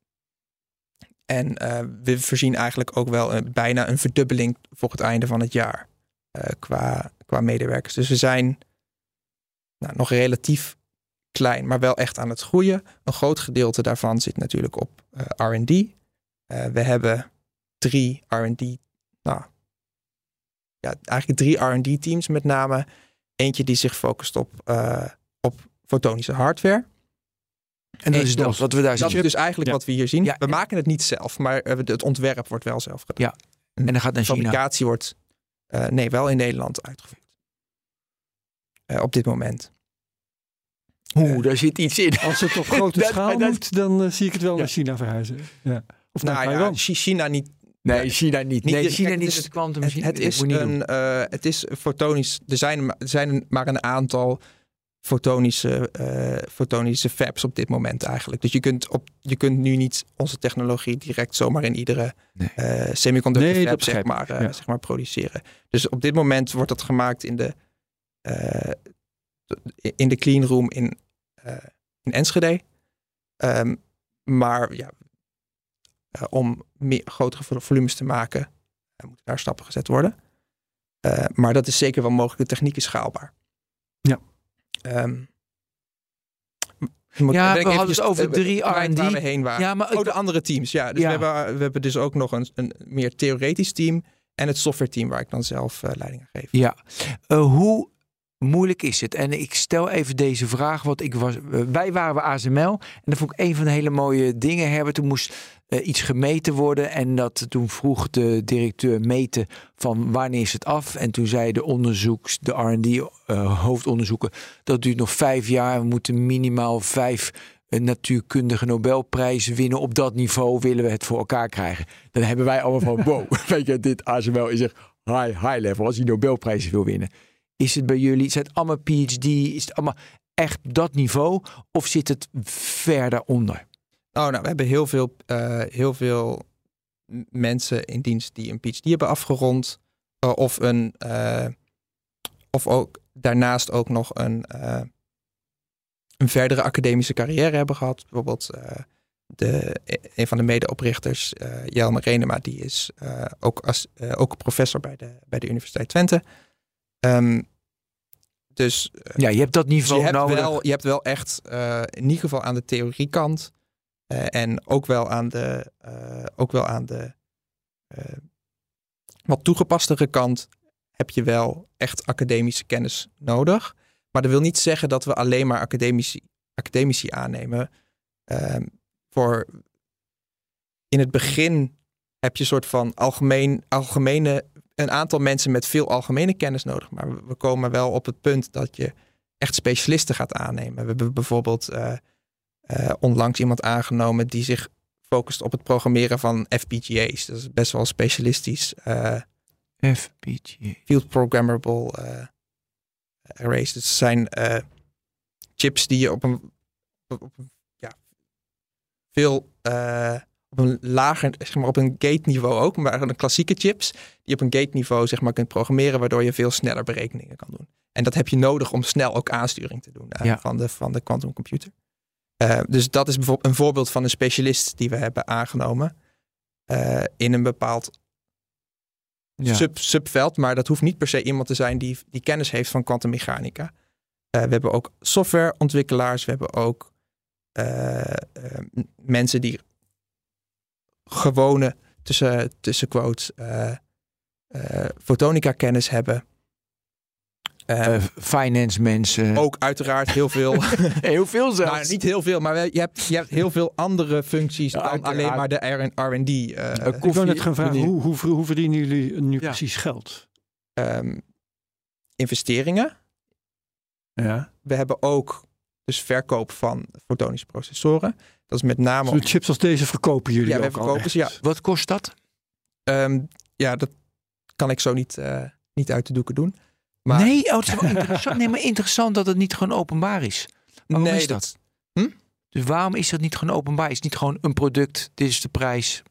En uh, we voorzien eigenlijk ook wel een, bijna een verdubbeling voor het einde van het jaar. Uh, qua, qua medewerkers. Dus we zijn nou, nog relatief klein, maar wel echt aan het groeien. Een groot gedeelte daarvan zit natuurlijk op uh, R en D. Uh, we hebben drie R en D, nou ja, eigenlijk drie R en D teams met name. Eentje die zich focust op, uh, op fotonische hardware. En dat is dat wat we daar zien. Dat is dus eigenlijk Ja. wat we hier zien. Ja. We maken het niet zelf, maar uh, het ontwerp wordt wel zelf gedaan. Ja. En dan gaat naar De China. fabricatie wordt uh, nee, wel in Nederland uitgevoerd. Uh, op dit moment. Oeh, daar zit iets in. Als het op grote Dat- schaal dat- moet, dan uh, zie ik het wel Ja. naar China verhuizen. Ja. Of naar Nou ja, Taiwan. Chi- China niet. Nee, China niet. Niet Nee, direct. China Het niet is- met de kwantum Het, misschien. het, is moet niet een, doen. uh, het is fotonisch. Er zijn, er zijn maar een aantal fotonische, uh, fotonische fabs op dit moment eigenlijk. Dus je kunt, op, je kunt nu niet onze technologie direct zomaar in iedere Nee. uh, semiconductor Nee, dat fab zeg begrijp maar, ik, uh, ja. zeg maar produceren. Dus op dit moment wordt dat gemaakt in de, uh, in de clean room in, uh, in Enschede. Um, maar ja, uh, om meer, grotere volumes te maken, uh, moeten daar stappen gezet worden. Uh, maar dat is zeker wel mogelijk. De techniek is schaalbaar. Ja. Um, moet, Ja, ben ik we hadden eventjes, het over uh, drie waar- R en D. Waar we heen waren. Ja, maar oh, ik- de andere teams. Ja, dus Ja. We, hebben, we hebben dus ook nog een, een meer theoretisch team en het software team waar ik dan zelf uh, leiding aan geef. Ja, uh, hoe moeilijk is het? En ik stel even deze vraag, want ik was, uh, wij waren bij A S M L en dat vond ik een van de hele mooie dingen, Herbert. Toen moest uh, iets gemeten worden en dat toen vroeg de directeur meten van wanneer is het af. En toen zei de onderzoeks, de R en D uh, hoofdonderzoeken, dat duurt nog vijf jaar. We moeten minimaal vijf uh, natuurkundige Nobelprijzen winnen. Op dat niveau willen we het voor elkaar krijgen. Dan hebben wij allemaal van, wow, weet je, dit A S M L is echt high, high level als hij Nobelprijzen wil winnen. Is het bij jullie, zijn het allemaal P H D, is het allemaal echt dat niveau of zit het verder onder? Oh, nou, we hebben heel veel, uh, heel veel m- mensen in dienst die een P H D hebben afgerond. Uh, of, een, uh, of ook daarnaast ook nog een, uh, een verdere academische carrière hebben gehad. Bijvoorbeeld uh, de, een van de medeoprichters, uh, Jelmer Renema, die is uh, ook, als, uh, ook professor bij de, bij de Universiteit Twente. Um, dus uh, Ja, je hebt dat dus niveau je, hebt nodig. wel, je hebt wel echt, uh, in ieder geval aan de theoriekant uh, en ook wel aan de, uh, ook wel aan de uh, wat toegepastere kant heb je wel echt academische kennis nodig. Maar dat wil niet zeggen dat we alleen maar academici, academici aannemen. Uh, voor in het begin heb je een soort van algemeen, algemene, een aantal mensen met veel algemene kennis nodig. Maar we, we komen wel op het punt dat je echt specialisten gaat aannemen. We hebben bijvoorbeeld uh, uh, onlangs iemand aangenomen die zich focust op het programmeren van F P G A's. Dat is best wel specialistisch. Uh, F P G A. Field Programmable uh, Arrays. Dus het zijn uh, chips die je op een, op, op een ja, veel uh, op een lager, zeg maar op een gate niveau ook, maar een klassieke chips die je op een gate niveau zeg maar kunt programmeren, waardoor je veel sneller berekeningen kan doen. En dat heb je nodig om snel ook aansturing te doen uh, Ja. van de van de quantum computer. Uh, dus dat is bijvoorbeeld een voorbeeld van een specialist die we hebben aangenomen uh, in een bepaald Ja. sub, subveld, maar dat hoeft niet per se iemand te zijn die, die kennis heeft van kwantummechanica. Uh, we hebben ook softwareontwikkelaars, we hebben ook uh, uh, mensen die gewone, tussen, tussen quotes, uh, uh, fotonica kennis hebben. Uh, Uh, finance mensen. ook uiteraard heel veel. Heel veel zelfs. Nou, niet heel veel, maar je hebt, je hebt heel veel andere functies Ja, dan uiteraard. alleen maar de R en D. Uh, Uh, Ik wil net gaan vragen, meneer. hoe, hoe, hoe verdienen jullie nu Ja. precies geld? um, investeringen. Ja. We hebben ook dus verkoop van fotonische processoren. Dat is met name... Dus de chips als deze verkopen jullie Ja, wij ook al verkopen ze, echt? ja. Wat kost dat? Um, ja, dat kan ik zo niet, uh, niet uit de doeken doen. Maar Nee, oh, het is wel interessant. Nee, maar interessant dat het niet gewoon openbaar is. Waarom nee, is dat? Hm? Dus waarom is dat niet gewoon openbaar? Is het niet gewoon een product, dit is de prijs?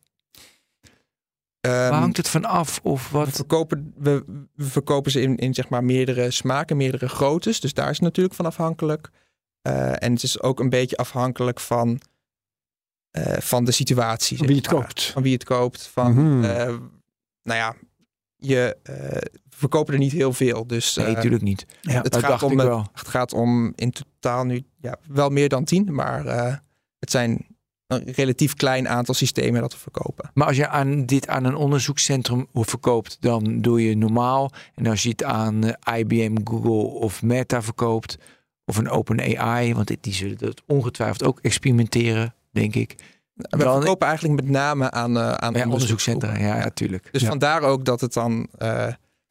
Um, Waar hangt het van af? Of we, wat? verkopen, we, we verkopen ze in, in zeg maar meerdere smaken, meerdere groottes. Dus daar is het natuurlijk van afhankelijk. Uh, en het is ook een beetje afhankelijk van, uh, van de situatie. Van zeg wie het maar. koopt. Van wie het koopt. Van, Mhm. uh, nou ja, je, uh, we verkopen er niet heel veel. Dus uh, Nee, natuurlijk niet. Ja, het, dat gaat dacht om, ik het, wel. het gaat om in totaal nu ja, wel meer dan tien. Maar uh, het zijn een relatief klein aantal systemen dat we verkopen. Maar als je aan dit aan een onderzoekscentrum verkoopt, dan doe je normaal. En als je het aan uh, I B M, Google of Meta verkoopt, of een OpenAI, want die zullen dat ongetwijfeld ook experimenteren, denk ik. We Dan- verkopen eigenlijk met name aan, uh, aan Ja, onderzoekscentra, ja, natuurlijk. Dus Ja. vandaar ook dat het dan uh,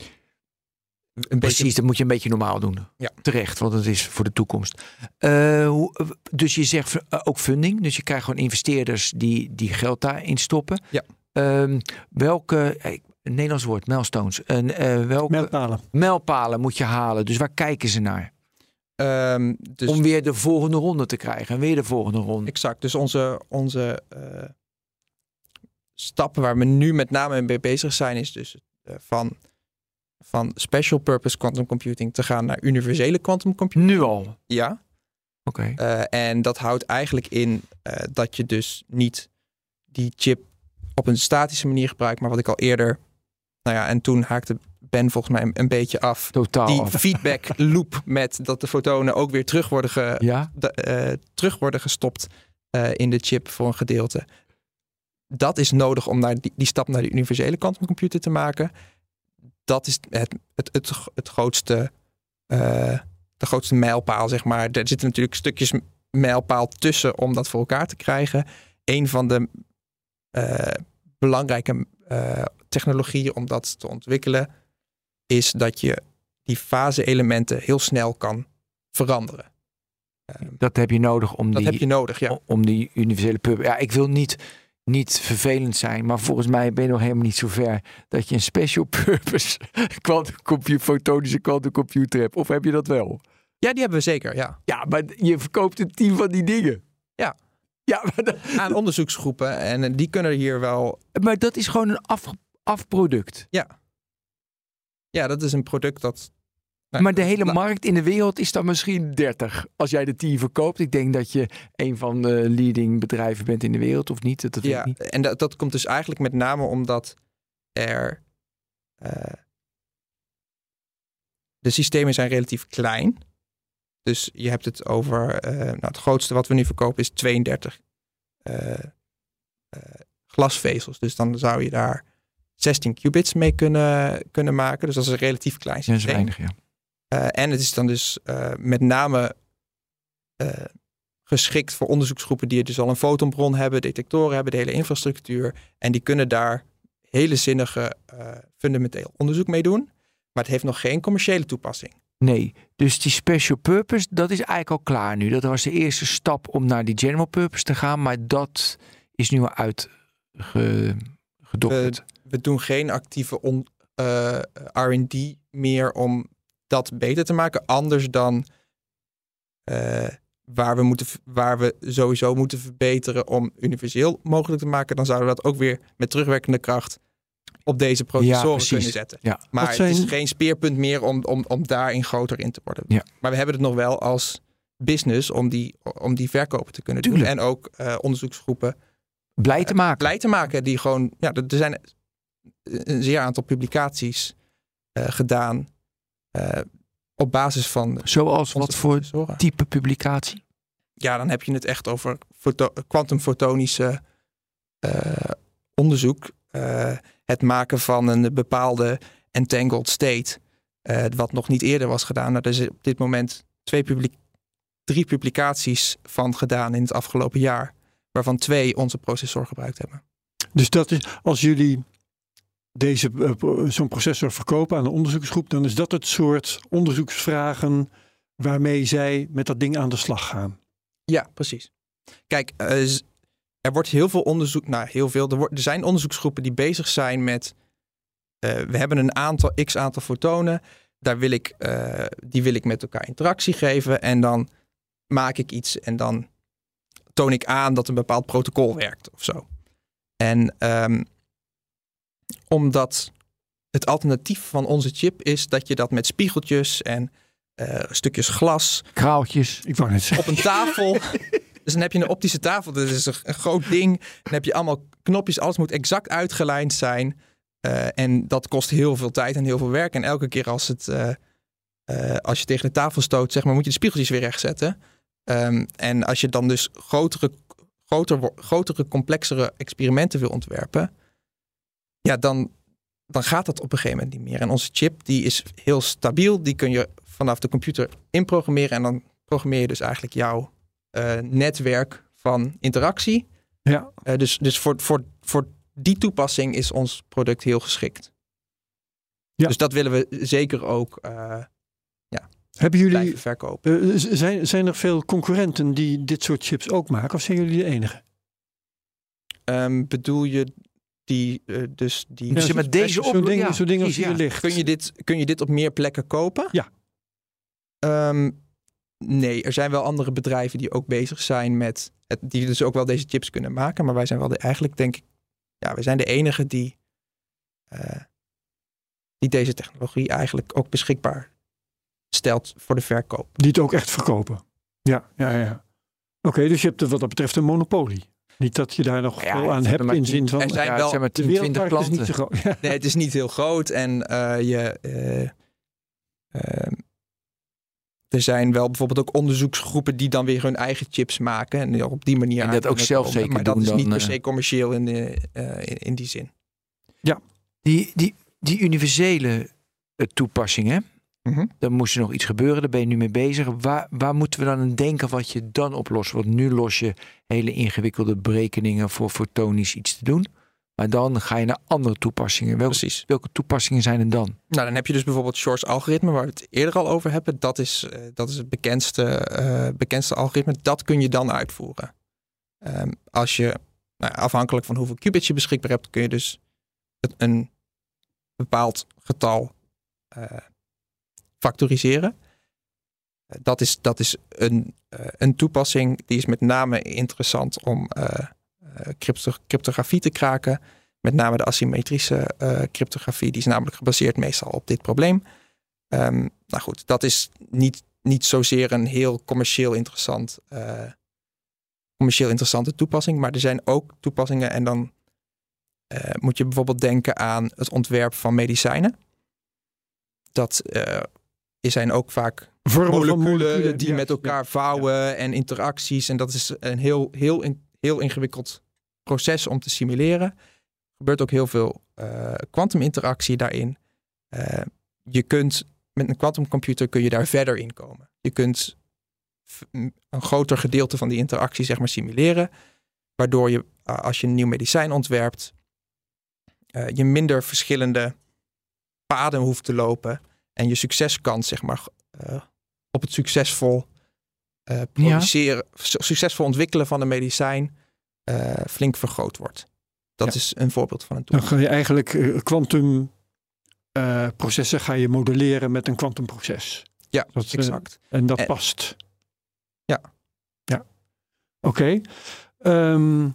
een Precies, beetje... dat moet je een beetje normaal doen. Ja. Terecht, want het is voor de toekomst. Uh, hoe, dus je zegt uh, ook funding. Dus je krijgt gewoon investeerders die, die geld daarin stoppen. Ja. Um, welke, hey, een Nederlands woord, milestones. En, uh, welke Mijlpalen. mijlpalen moet je halen? Dus waar kijken ze naar? Um, dus Om weer de volgende ronde te krijgen. En weer de volgende ronde. exact. Dus onze, onze uh, stappen waar we nu met name mee bezig zijn, is dus uh, van, van special purpose quantum computing te gaan naar universele quantum computing. Nu al? Ja. Oké. Uh, en dat houdt eigenlijk in uh, dat je dus niet die chip op een statische manier gebruikt, maar wat ik al eerder, nou ja, en toen haakte Ben volgens mij een, een beetje af. Totaal Die af. feedback loop met dat de fotonen ook weer terug worden, ge, Ja? de, uh, terug worden gestopt uh, in de chip voor een gedeelte. Dat is nodig om naar die, die stap naar de universele quantumcomputer te maken. Dat is het, het, het, het grootste, uh, de grootste mijlpaal, zeg maar. Er zitten natuurlijk stukjes mijlpaal tussen om dat voor elkaar te krijgen. Een van de uh, belangrijke uh, technologieën om dat te ontwikkelen is dat je die fase-elementen heel snel kan veranderen. Um, Dat heb je nodig om dat die, heb je nodig, ja. om die universele purpose. Ja, ik wil niet, niet vervelend zijn, maar volgens mij ben je nog helemaal niet zo ver dat je een special purpose quantum fotonische quantumcomputer hebt. Of heb je dat wel? Ja, die hebben we zeker, ja. Ja, maar je verkoopt een team van die dingen. Ja. Ja, maar dat, Aan onderzoeksgroepen en die kunnen hier wel... maar dat is gewoon een af, afproduct. Ja. Ja, dat is een product dat... Nou, Maar de hele la- markt in de wereld is dan misschien dertig. Als jij de tien verkoopt. Ik denk dat je een van de leading bedrijven bent in de wereld, of niet? Dat, dat weet Ja, ik niet. en dat, dat komt dus eigenlijk met name omdat er... Uh, de systemen zijn relatief klein. Dus je hebt het over... Uh, nou, het grootste wat we nu verkopen is tweeëndertig uh, uh, glasvezels. Dus dan zou je daar zestien qubits mee kunnen, kunnen maken. Dus dat is een relatief klein Ja, dat is systeem. weinig, ja. Uh, en het is dan dus uh, met name uh, geschikt voor onderzoeksgroepen die dus al een fotonbron hebben, detectoren hebben, de hele infrastructuur. En die kunnen daar hele zinnige uh, fundamenteel onderzoek mee doen. Maar het heeft nog geen commerciële toepassing. Nee, dus die special purpose, dat is eigenlijk al klaar nu. Dat was de eerste stap om naar die general purpose te gaan. Maar dat is nu al uitgedokterd. We doen geen actieve on, uh, R en D meer om dat beter te maken. Anders dan uh, waar, we moeten, waar we sowieso moeten verbeteren om universeel mogelijk te maken. Dan zouden we dat ook weer met terugwerkende kracht op deze processoren Ja, precies. kunnen zetten. Ja. Maar Wat zijn- het is geen speerpunt meer om, om, om daarin groter in te worden. Ja. Maar we hebben het nog wel als business om die, om die verkopen te kunnen Tuurlijk. doen. En ook uh, onderzoeksgroepen Blij te maken. blij te maken die gewoon... Ja, er zijn een zeer aantal publicaties uh, gedaan uh, op basis van... Zoals wat voor professoren. Type publicatie? Ja, dan heb je het echt over kwantumfotonische uh, onderzoek. Uh, het maken van een bepaalde entangled state. Uh, wat nog niet eerder was gedaan. Nou, er is op dit moment twee publiek, drie publicaties van gedaan in het afgelopen jaar. Waarvan twee onze processor gebruikt hebben. Dus dat is, als jullie deze, uh, zo'n processor verkopen aan een onderzoeksgroep, dan is dat het soort onderzoeksvragen waarmee zij met dat ding aan de slag gaan. Ja, precies. Kijk, uh, er wordt heel veel onderzoek, nou heel veel, er, wordt, er zijn onderzoeksgroepen die bezig zijn met, uh, we hebben een aantal, x aantal fotonen, daar wil ik, uh, die wil ik met elkaar interactie geven en dan maak ik iets en dan toon ik aan dat een bepaald protocol werkt of zo. En um, omdat het alternatief van onze chip is dat je dat met spiegeltjes en uh, stukjes glas, kraaltjes, ik wou net zeggen, op een tafel. Dus dan heb je een optische tafel, dat is een, een groot ding. Dan heb je allemaal knopjes, alles moet exact uitgelijnd zijn. Uh, en dat kost heel veel tijd en heel veel werk. En elke keer als, het, uh, uh, als je tegen de tafel stoot, zeg maar, moet je de spiegeltjes weer rechtzetten. Um, en als je dan dus grotere, grotere, grotere, complexere experimenten wil ontwerpen, ja, dan, dan gaat dat op een gegeven moment niet meer. En onze chip, die is heel stabiel. Die kun je vanaf de computer inprogrammeren. En dan programmeer je dus eigenlijk jouw uh, netwerk van interactie. Ja. Uh, dus dus voor, voor, voor die toepassing is ons product heel geschikt. Ja. Dus dat willen we zeker ook uh, ja, Hebben jullie, blijven verkopen. Uh, zijn, zijn er veel concurrenten die dit soort chips ook maken? Of zijn jullie de enige? Um, bedoel je die uh, dus die... Dus ja, met deze zo'n ding, ja, zo'n ding als ja. hier ligt. Kun je, dit, kun je dit op meer plekken kopen? Ja. Um, nee, er zijn wel andere bedrijven die ook bezig zijn met het, die dus ook wel deze chips kunnen maken. Maar wij zijn wel de, eigenlijk denk ik, ja, wij zijn de enige die, uh, die deze technologie eigenlijk ook beschikbaar stelt voor de verkoop. Die het ook echt verkopen. Ja, ja, ja. Oké, okay, dus je hebt wat dat betreft een monopolie. Niet dat je daar nog ja, wel aan hebt in zin van... Er zijn ja, wel zijn maar tien, twintig klanten. Is niet zo groot. Ja. Nee, het is niet heel groot. En uh, je, uh, uh, er zijn wel bijvoorbeeld ook onderzoeksgroepen die dan weer hun eigen chips maken. En op die manier... En dat ook zelf komen. zeker Maar doen dat is dan, niet per uh, se commercieel in, de, uh, in, in die zin. Ja. Die, die, die universele uh, toepassingen, Mm-hmm. dan moest er nog iets gebeuren, daar ben je nu mee bezig. Waar, waar moeten we dan aan denken wat je dan oplost? Want nu los je hele ingewikkelde berekeningen voor fotonisch iets te doen. Maar dan ga je naar andere toepassingen. Welke, Precies. welke toepassingen zijn er dan? Nou, dan heb je dus bijvoorbeeld Shor's algoritme, waar we het eerder al over hebben. Dat is, uh, dat is het bekendste, uh, bekendste algoritme. Dat kun je dan uitvoeren. Um, als je, nou, afhankelijk van hoeveel qubits je beschikbaar hebt, kun je dus het, een bepaald getal uh, factoriseren. Uh, dat is, dat is een, uh, een toepassing die is met name interessant om uh, uh, crypto- cryptografie te kraken. Met name de asymmetrische uh, cryptografie. Die is namelijk gebaseerd meestal op dit probleem. Um, nou goed, dat is niet, niet zozeer een heel commercieel interessant, uh, commercieel interessante toepassing. Maar er zijn ook toepassingen en dan uh, moet je bijvoorbeeld denken aan het ontwerp van medicijnen. Dat uh, zijn ook vaak moleculen, moleculen die ja, met elkaar ja, vouwen ja. en interacties. En dat is een heel, heel, in, heel ingewikkeld proces om te simuleren. Er gebeurt ook heel veel kwantuminteractie uh, daarin. Uh, je kunt met een kwantumcomputer kun je daar verder in komen. Je kunt f- een groter gedeelte van die interactie zeg maar simuleren. Waardoor je, uh, als je een nieuw medicijn ontwerpt, uh, je minder verschillende paden hoeft te lopen. En je succeskans, zeg maar, uh, op het succesvol uh, produceren, ja. succesvol ontwikkelen van een medicijn uh, flink vergroot wordt. Dat ja. is een voorbeeld van een toepassing. Dan ga je eigenlijk kwantum uh, uh, processen ga je modelleren met een kwantumproces. Ja, dat, exact. Uh, en dat en, past. Ja. Ja. Oké. Okay. Um,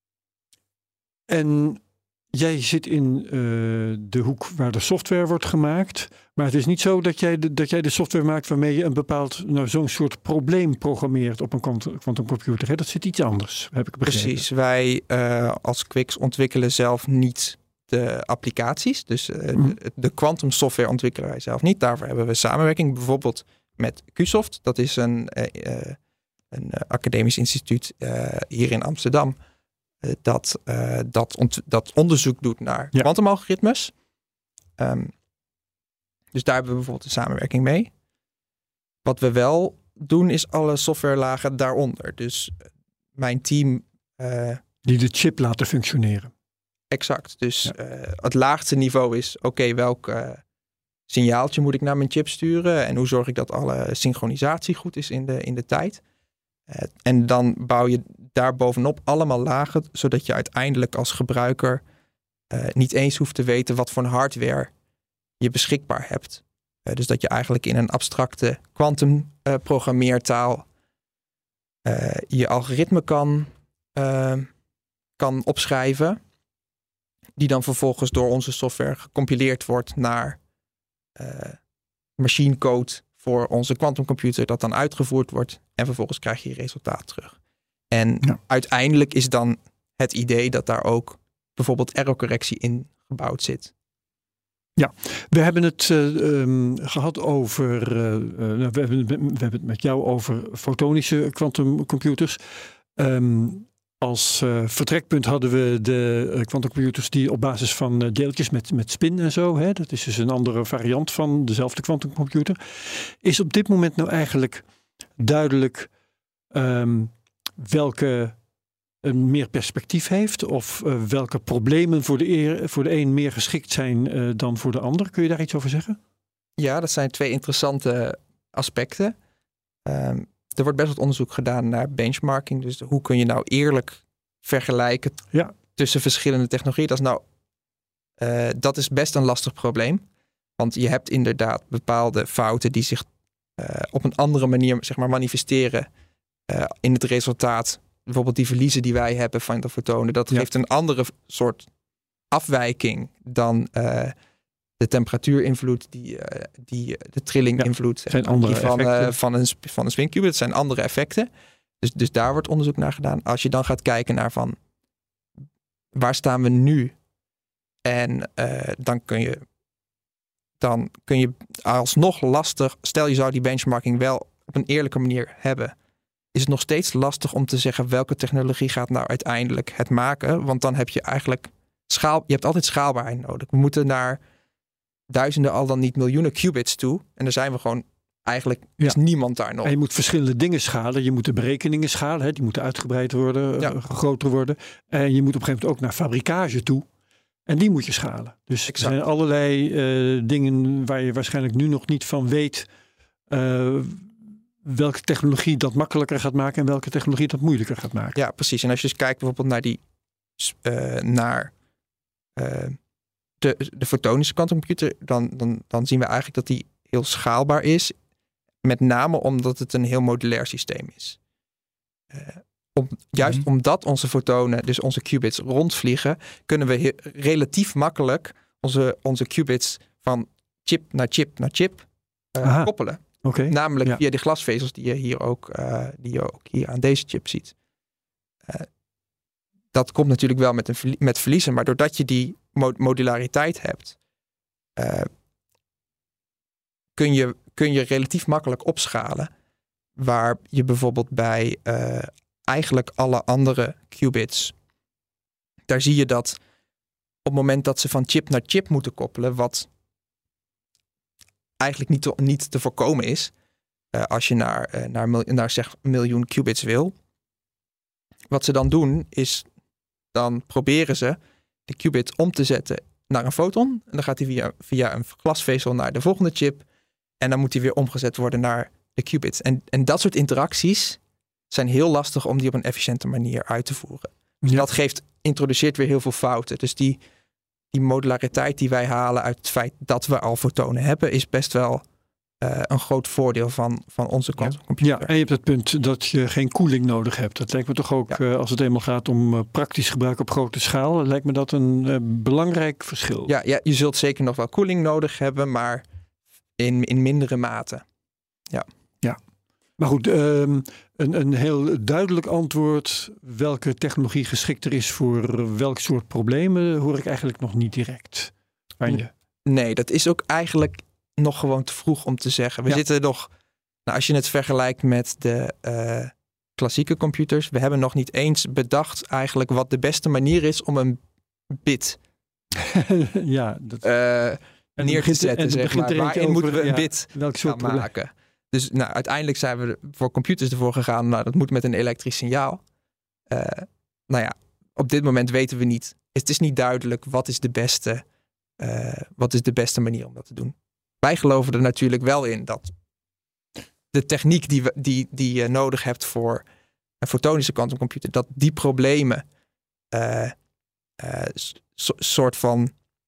en jij zit in uh, de hoek waar de software wordt gemaakt. Maar het is niet zo dat jij de, dat jij de software maakt waarmee je een bepaald, nou, zo'n soort probleem programmeert op een quantumcomputer. Dat zit iets anders, heb ik begrepen. Precies. Wij uh, als Qwix ontwikkelen zelf niet de applicaties. Dus uh, Mm. de, de quantum software ontwikkelen wij zelf niet. Daarvoor hebben we samenwerking bijvoorbeeld met QSoft. Dat is een, uh, uh, een uh, academisch instituut uh, hier in Amsterdam. Uh, dat, uh, dat, ont- dat onderzoek doet naar Ja. kwantumalgoritmes. Um, dus daar hebben we bijvoorbeeld een samenwerking mee. Wat we wel doen is alle softwarelagen daaronder. Dus mijn team... Uh, Die de chip laten functioneren. Exact. Dus Ja. uh, het laagste niveau is... oké, okay, welk uh, signaaltje moet ik naar mijn chip sturen? En hoe zorg ik dat alle synchronisatie goed is in de, in de tijd? Uh, en dan bouw je daar bovenop allemaal lagen... zodat je uiteindelijk als gebruiker... Uh, niet eens hoeft te weten wat voor een hardware je beschikbaar hebt. Uh, dus dat je eigenlijk in een abstracte quantum uh, programmeertaal... Uh, je algoritme kan, uh, kan opschrijven... die dan vervolgens door onze software gecompileerd wordt naar uh, machinecode voor onze quantumcomputer, dat dan uitgevoerd wordt en vervolgens krijg je je resultaat terug. En Ja. uiteindelijk is dan het idee dat daar ook bijvoorbeeld errorcorrectie in gebouwd zit. Ja, we hebben het uh, um, gehad over, uh, uh, we, hebben, we hebben het met jou over fotonische quantumcomputers. Um, Als uh, vertrekpunt hadden we de quantumcomputers die op basis van uh, deeltjes met, met spin en zo. Hè, dat is dus een andere variant van dezelfde quantumcomputer. Is op dit moment nou eigenlijk duidelijk um, welke een meer perspectief heeft? Of uh, welke problemen voor de, eer, voor de een meer geschikt zijn uh, dan voor de ander? Kun je daar iets over zeggen? Ja, dat zijn twee interessante aspecten. Um, Er wordt best wat onderzoek gedaan naar benchmarking. Dus hoe kun je nou eerlijk vergelijken ja. tussen verschillende technologieën. Dat is, nou, uh, dat is best een lastig probleem. Want je hebt inderdaad bepaalde fouten die zich uh, op een andere manier zeg maar, manifesteren uh, in het resultaat. Bijvoorbeeld die verliezen die wij hebben van de fotonen. Dat ja. geeft een andere soort afwijking dan... Uh, de temperatuurinvloed, die, uh, die de trillinginvloed ja, zijn andere van, effecten. Uh, van een, van een spinqubit. Dat zijn andere effecten. Dus, dus daar wordt onderzoek naar gedaan. Als je dan gaat kijken naar van waar staan we nu? En uh, dan kun je dan kun je alsnog lastig, stel je zou die benchmarking wel op een eerlijke manier hebben, is het nog steeds lastig om te zeggen welke technologie gaat nou uiteindelijk het maken. Want dan heb je eigenlijk schaal, je hebt altijd schaalbaarheid nodig. We moeten naar duizenden, al dan niet miljoenen qubits toe. En dan zijn we gewoon, eigenlijk ja. is niemand daar nog. En je moet verschillende dingen schalen. Je moet de berekeningen schalen. Hè. Die moeten uitgebreid worden, ja. uh, groter worden. En je moet op een gegeven moment ook naar fabrikage toe. En die moet je schalen. Dus exact. Er zijn allerlei uh, dingen waar je waarschijnlijk nu nog niet van weet uh, welke technologie dat makkelijker gaat maken en welke technologie dat moeilijker gaat maken. Ja, precies. En als je dus kijkt bijvoorbeeld naar die uh, naar uh, de, de fotonische quantumcomputer, dan, dan, dan zien we eigenlijk dat die heel schaalbaar is. Met name omdat het een heel modulair systeem is. Uh, om, juist mm-hmm. omdat onze fotonen, dus onze qubits, rondvliegen, kunnen we he- relatief makkelijk onze, onze qubits van chip naar chip naar chip uh, koppelen. Okay. Namelijk ja. via de glasvezels die je hier ook, uh, die je ook hier aan deze chip ziet. Uh, dat komt natuurlijk wel met, een verlie- met verliezen, maar doordat je die mod- modulariteit hebt, uh, kun je, kun je relatief makkelijk opschalen. Waar je bijvoorbeeld bij uh, eigenlijk alle andere qubits, daar zie je dat op het moment dat ze van chip naar chip moeten koppelen, wat eigenlijk niet te, niet te voorkomen is, uh, als je naar, uh, naar, mil, naar zeg een miljoen qubits wil. Wat ze dan doen, is dan proberen ze de qubit om te zetten naar een foton. En dan gaat hij via, via een glasvezel naar de volgende chip. En dan moet hij weer omgezet worden naar de qubits. En, en dat soort interacties zijn heel lastig om die op een efficiënte manier uit te voeren. Dus ja. dat geeft, introduceert weer heel veel fouten. Dus die, die modulariteit die wij halen uit het feit dat we al fotonen hebben, is best wel uh, een groot voordeel van, van onze quantumcomputer. Ja, en je hebt het punt dat je geen koeling nodig hebt. Dat lijkt me toch ook, ja. uh, als het eenmaal gaat om uh, praktisch gebruik op grote schaal, lijkt me dat een uh, belangrijk verschil. Ja, ja, je zult zeker nog wel koeling nodig hebben, maar in, in mindere mate. Ja. Ja. Maar goed, um, een, een heel duidelijk antwoord welke technologie geschikter is voor welk soort problemen hoor ik eigenlijk nog niet direct. Anje? Nee, dat is ook eigenlijk nog gewoon te vroeg om te zeggen. We ja. zitten nog, nou, als je het vergelijkt met de uh, klassieke computers, we hebben nog niet eens bedacht eigenlijk wat de beste manier is om een bit ja, dat... uh, neer te zetten. En zeg maar. Waarin over, moeten we een ja, bit welk soort gaan maken? Dus nou, uiteindelijk zijn we voor computers ervoor gegaan. Nou, dat moet met een elektrisch signaal. Uh, nou ja, op dit moment weten we niet. Het is niet duidelijk wat is de beste, uh, wat is de beste manier om dat te doen. Wij geloven er natuurlijk wel in dat de techniek die, we, die, die je nodig hebt voor een fotonische kwantumcomputer, dat die problemen uh, uh, so, soort van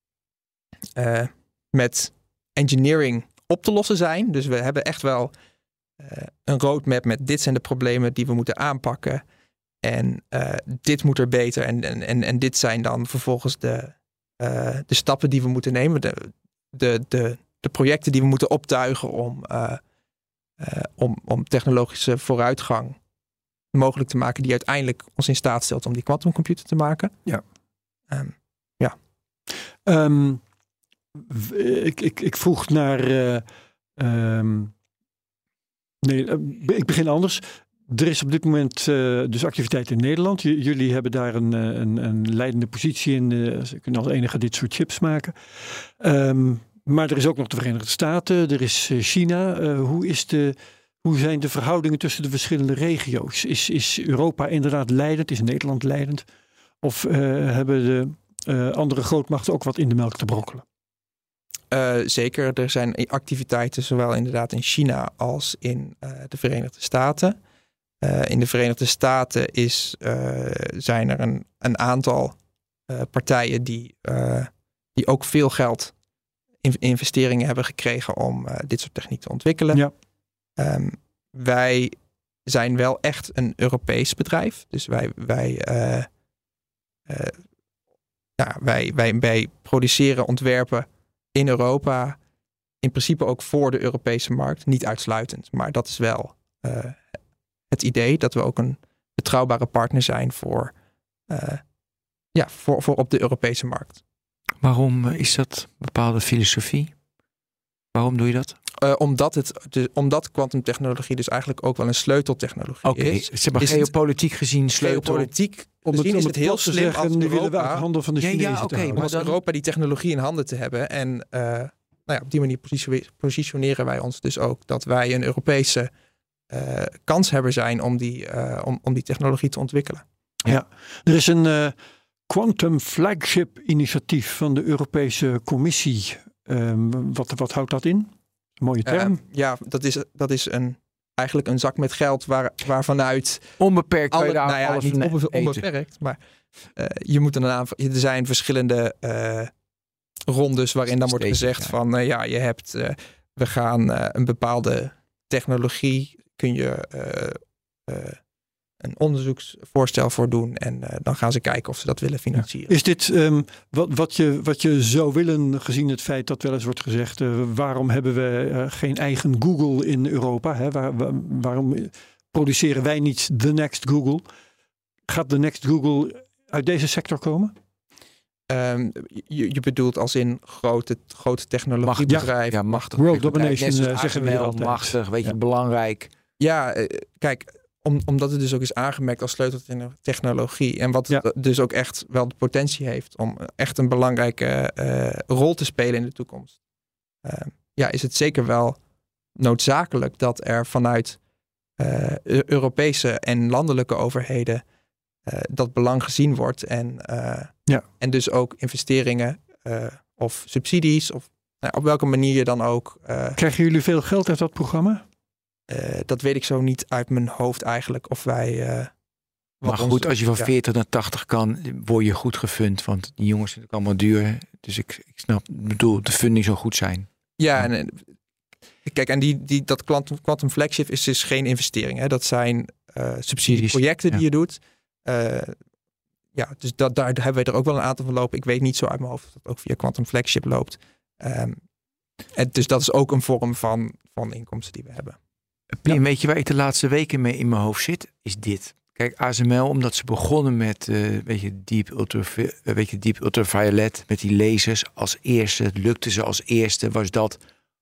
uh, met engineering op te lossen zijn. Dus we hebben echt wel uh, een roadmap met dit zijn de problemen die we moeten aanpakken. En uh, dit moet er beter. En, en, en dit zijn dan vervolgens de, uh, de stappen die we moeten nemen. De, de, de, de projecten die we moeten optuigen om, uh, uh, om, om technologische vooruitgang mogelijk te maken. Die uiteindelijk ons in staat stelt om die quantumcomputer te maken. Ja. Um, ja. Um, ik, ik, ik vroeg naar... Uh, um, nee, uh, ik begin anders. Er is op dit moment uh, dus activiteit in Nederland. J- jullie hebben daar een, een, een leidende positie in. Uh, ze kunnen als enige dit soort chips maken. Um, maar er is ook nog de Verenigde Staten. Er is uh, China. Uh, hoe, is de, hoe zijn de verhoudingen tussen de verschillende regio's? Is, is Europa inderdaad leidend? Is Nederland leidend? Of uh, hebben de uh, andere grootmachten ook wat in de melk te brokkelen? Uh, zeker, er zijn activiteiten zowel inderdaad in China als in uh, de Verenigde Staten. Uh, in de Verenigde Staten is, uh, zijn er een, een aantal uh, partijen die, uh, die ook veel geld in investeringen hebben gekregen om uh, dit soort techniek te ontwikkelen. Ja. Um, wij zijn wel echt een Europees bedrijf. Dus wij, wij, uh, uh, ja, wij, wij, wij produceren ontwerpen in Europa. In principe ook voor de Europese markt. Niet uitsluitend, maar dat is wel uh, het idee dat we ook een betrouwbare partner zijn voor, uh, ja, voor, voor op de Europese markt. Waarom is dat een bepaalde filosofie? Waarom doe je dat? Uh, omdat het, dus, omdat kwantumtechnologie dus eigenlijk ook wel een sleuteltechnologie okay. is. Ze hebben geopolitiek gezien sleutel. Geopolitiek om gezien het, is het heel slim zeggen, als Europa, Europa uit handen van de ja, Chinezen ja, okay, te houden. om als dan... Europa die technologie in handen te hebben. En uh, nou ja, op die manier positioneren wij ons dus ook dat wij een Europese uh, kanshebber zijn om die, uh, om, om die technologie te ontwikkelen. Ja, ja. Er is een uh, Quantum Flagship initiatief van de Europese Commissie. Um, wat, wat houdt dat in? Een mooie term. Uh, ja, dat is, dat is een, eigenlijk een zak met geld waar, waarvanuit... Onbeperkt. Alle, daar nou ja, alles niet onbe- eten. onbeperkt, maar uh, je moet een aanv- er zijn verschillende uh, rondes waarin dan wordt gezegd ja. van uh, ja, je hebt, uh, we gaan uh, een bepaalde technologie, kun je uh, uh, een onderzoeksvoorstel voor doen en uh, dan gaan ze kijken of ze dat willen financieren. Ja. Is dit um, wat, wat, je, wat je zou willen, gezien het feit dat wel eens wordt gezegd, uh, waarom hebben we uh, geen eigen Google in Europa? Hè? Waar, waar, waarom produceren wij niet the next Google? Gaat the next Google uit deze sector komen? Um, je, je bedoelt als in grote, grote technologiebedrijven. Ja, machtig. World domination uh, zeggen we wel machtig, weet je, ja. belangrijk. Ja, uh, kijk, om, omdat het dus ook is aangemerkt als sleuteltechnologie. En wat ja. dus ook echt wel de potentie heeft om echt een belangrijke uh, rol te spelen in de toekomst. Uh, ja, is het zeker wel noodzakelijk dat er vanuit uh, Europese en landelijke overheden uh, dat belang gezien wordt. En, uh, ja. en dus ook investeringen uh, of subsidies of nou, op welke manier je dan ook... Uh, Krijgen jullie veel geld uit dat programma? Uh, dat weet ik zo niet uit mijn hoofd eigenlijk. Of wij... Uh, maar goed, onze, als je van ja. veertig naar tachtig kan, word je goed gefund. Want die jongens zijn ook allemaal duur. Dus ik, ik snap, bedoel, de funding zou goed zijn. Ja, en, en kijk, en die, die, dat Quantum, Quantum Flagship is dus geen investering. Hè? Dat zijn uh, subsidieprojecten die ja. je doet. Uh, ja, dus dat, daar hebben we er ook wel een aantal van lopen. Ik weet niet zo uit mijn hoofd of dat ook via Quantum Flagship loopt. Um, en dus dat is ook een vorm van, van inkomsten die we hebben. Pim, Ja. weet je waar ik de laatste weken mee in mijn hoofd zit? Is dit. Kijk, A S M L, omdat ze begonnen met uh, weet je, deep, ultra, uh, weet je, deep ultraviolet, met die lasers als eerste. Het lukte ze als eerste. Was dat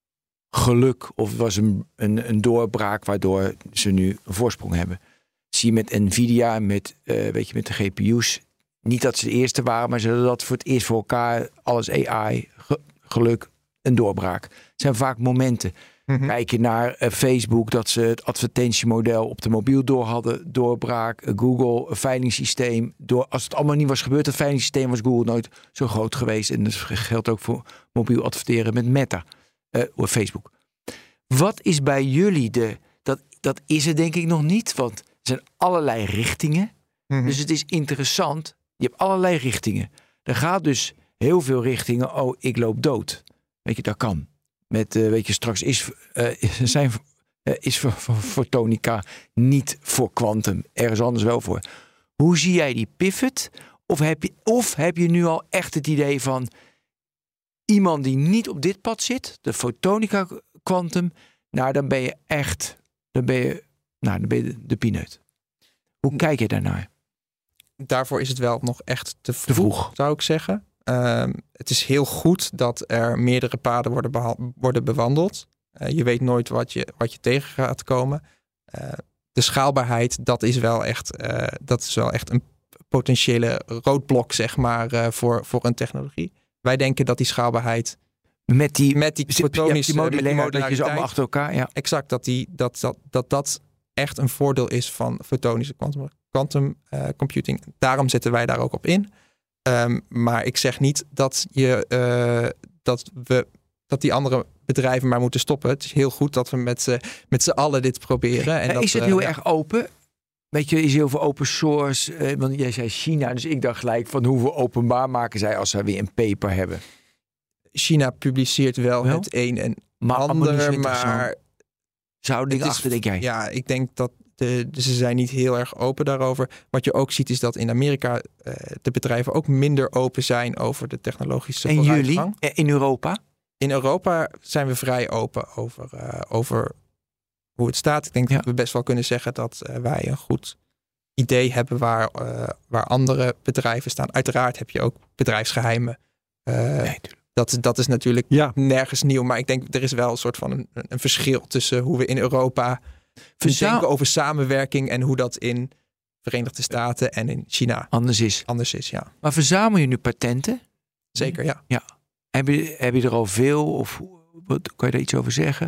geluk of was een, een, een doorbraak waardoor ze nu een voorsprong hebben? Zie je met Nvidia, met, uh, weet je, met de G P U's. Niet dat ze de eerste waren, maar ze hadden dat voor het eerst voor elkaar. Alles A I, ge, geluk, een doorbraak. Het zijn vaak momenten. Mm-hmm. Kijk je naar uh, Facebook, dat ze het advertentiemodel op de mobiel door hadden, doorbraak. Uh, Google, een veilingssysteem. Door, als het allemaal niet was gebeurd, het veilingssysteem was Google nooit zo groot geweest. En dat geldt ook voor mobiel adverteren met Meta, uh, of Facebook. Wat is bij jullie de... Dat, dat is het denk ik nog niet, want er zijn allerlei richtingen. Mm-hmm. Dus het is interessant. Je hebt allerlei richtingen. Er gaat dus heel veel richtingen. Oh, ik loop dood. Weet je, dat kan. Met, uh, weet je, straks is, uh, zijn, uh, is voor, voor, voor tonica niet voor quantum. Ergens anders wel voor. Hoe zie jij die pivot? Of heb je, of heb je nu al echt het idee van iemand die niet op dit pad zit, de fotonica quantum, nou dan ben je echt, dan ben je, nou dan ben je de, de peanut. Hoe kijk je daarnaar? Daarvoor is het wel nog echt te vroeg, te vroeg. zou ik zeggen. Um, het is heel goed dat er meerdere paden worden, beha- worden bewandeld. Uh, je weet nooit wat je, wat je tegen gaat komen. Uh, de schaalbaarheid, dat is wel echt, uh, dat is wel echt een potentiële roodblok, zeg maar, uh, voor, voor een technologie. Wij denken dat die schaalbaarheid met die, met die fotonische ja, die modulair, dat je ze allemaal achter elkaar, ja. Exact, dat, die, dat, dat, dat dat echt een voordeel is van fotonische quantum, quantum uh, computing. Daarom zetten wij daar ook op in. Um, maar ik zeg niet dat, je, uh, dat, we, dat die andere bedrijven maar moeten stoppen. Het is heel goed dat we met, uh, met z'n allen dit proberen. En ja, dat, is het heel uh, erg open? Weet je, is heel veel open source? Uh, want jij zei China, dus ik dacht gelijk van hoeveel openbaar maken zij als ze weer een paper hebben? China publiceert wel, wel? het een en maar ander, maar... Zou dingen achter, denk jij? Ja, ik denk dat de, dus ze zijn niet heel erg open daarover. Wat je ook ziet is dat in Amerika uh, de bedrijven ook minder open zijn over de technologische en vooruitgang. En jullie? In Europa? In Europa zijn we vrij open over, uh, over hoe het staat. Ik denk ja. dat we best wel kunnen zeggen dat uh, wij een goed idee hebben waar, uh, waar andere bedrijven staan. Uiteraard heb je ook bedrijfsgeheimen. Uh, nee, dat, dat is natuurlijk ja. nergens nieuw. Maar ik denk er is wel een soort van een, een verschil tussen hoe we in Europa Verzaal... denken over samenwerking en hoe dat in Verenigde Staten en in China anders is. Anders is, ja. Maar verzamel je nu patenten? Zeker, ja. ja. Heb je, heb je er al veel? Of wat, kan je daar iets over zeggen?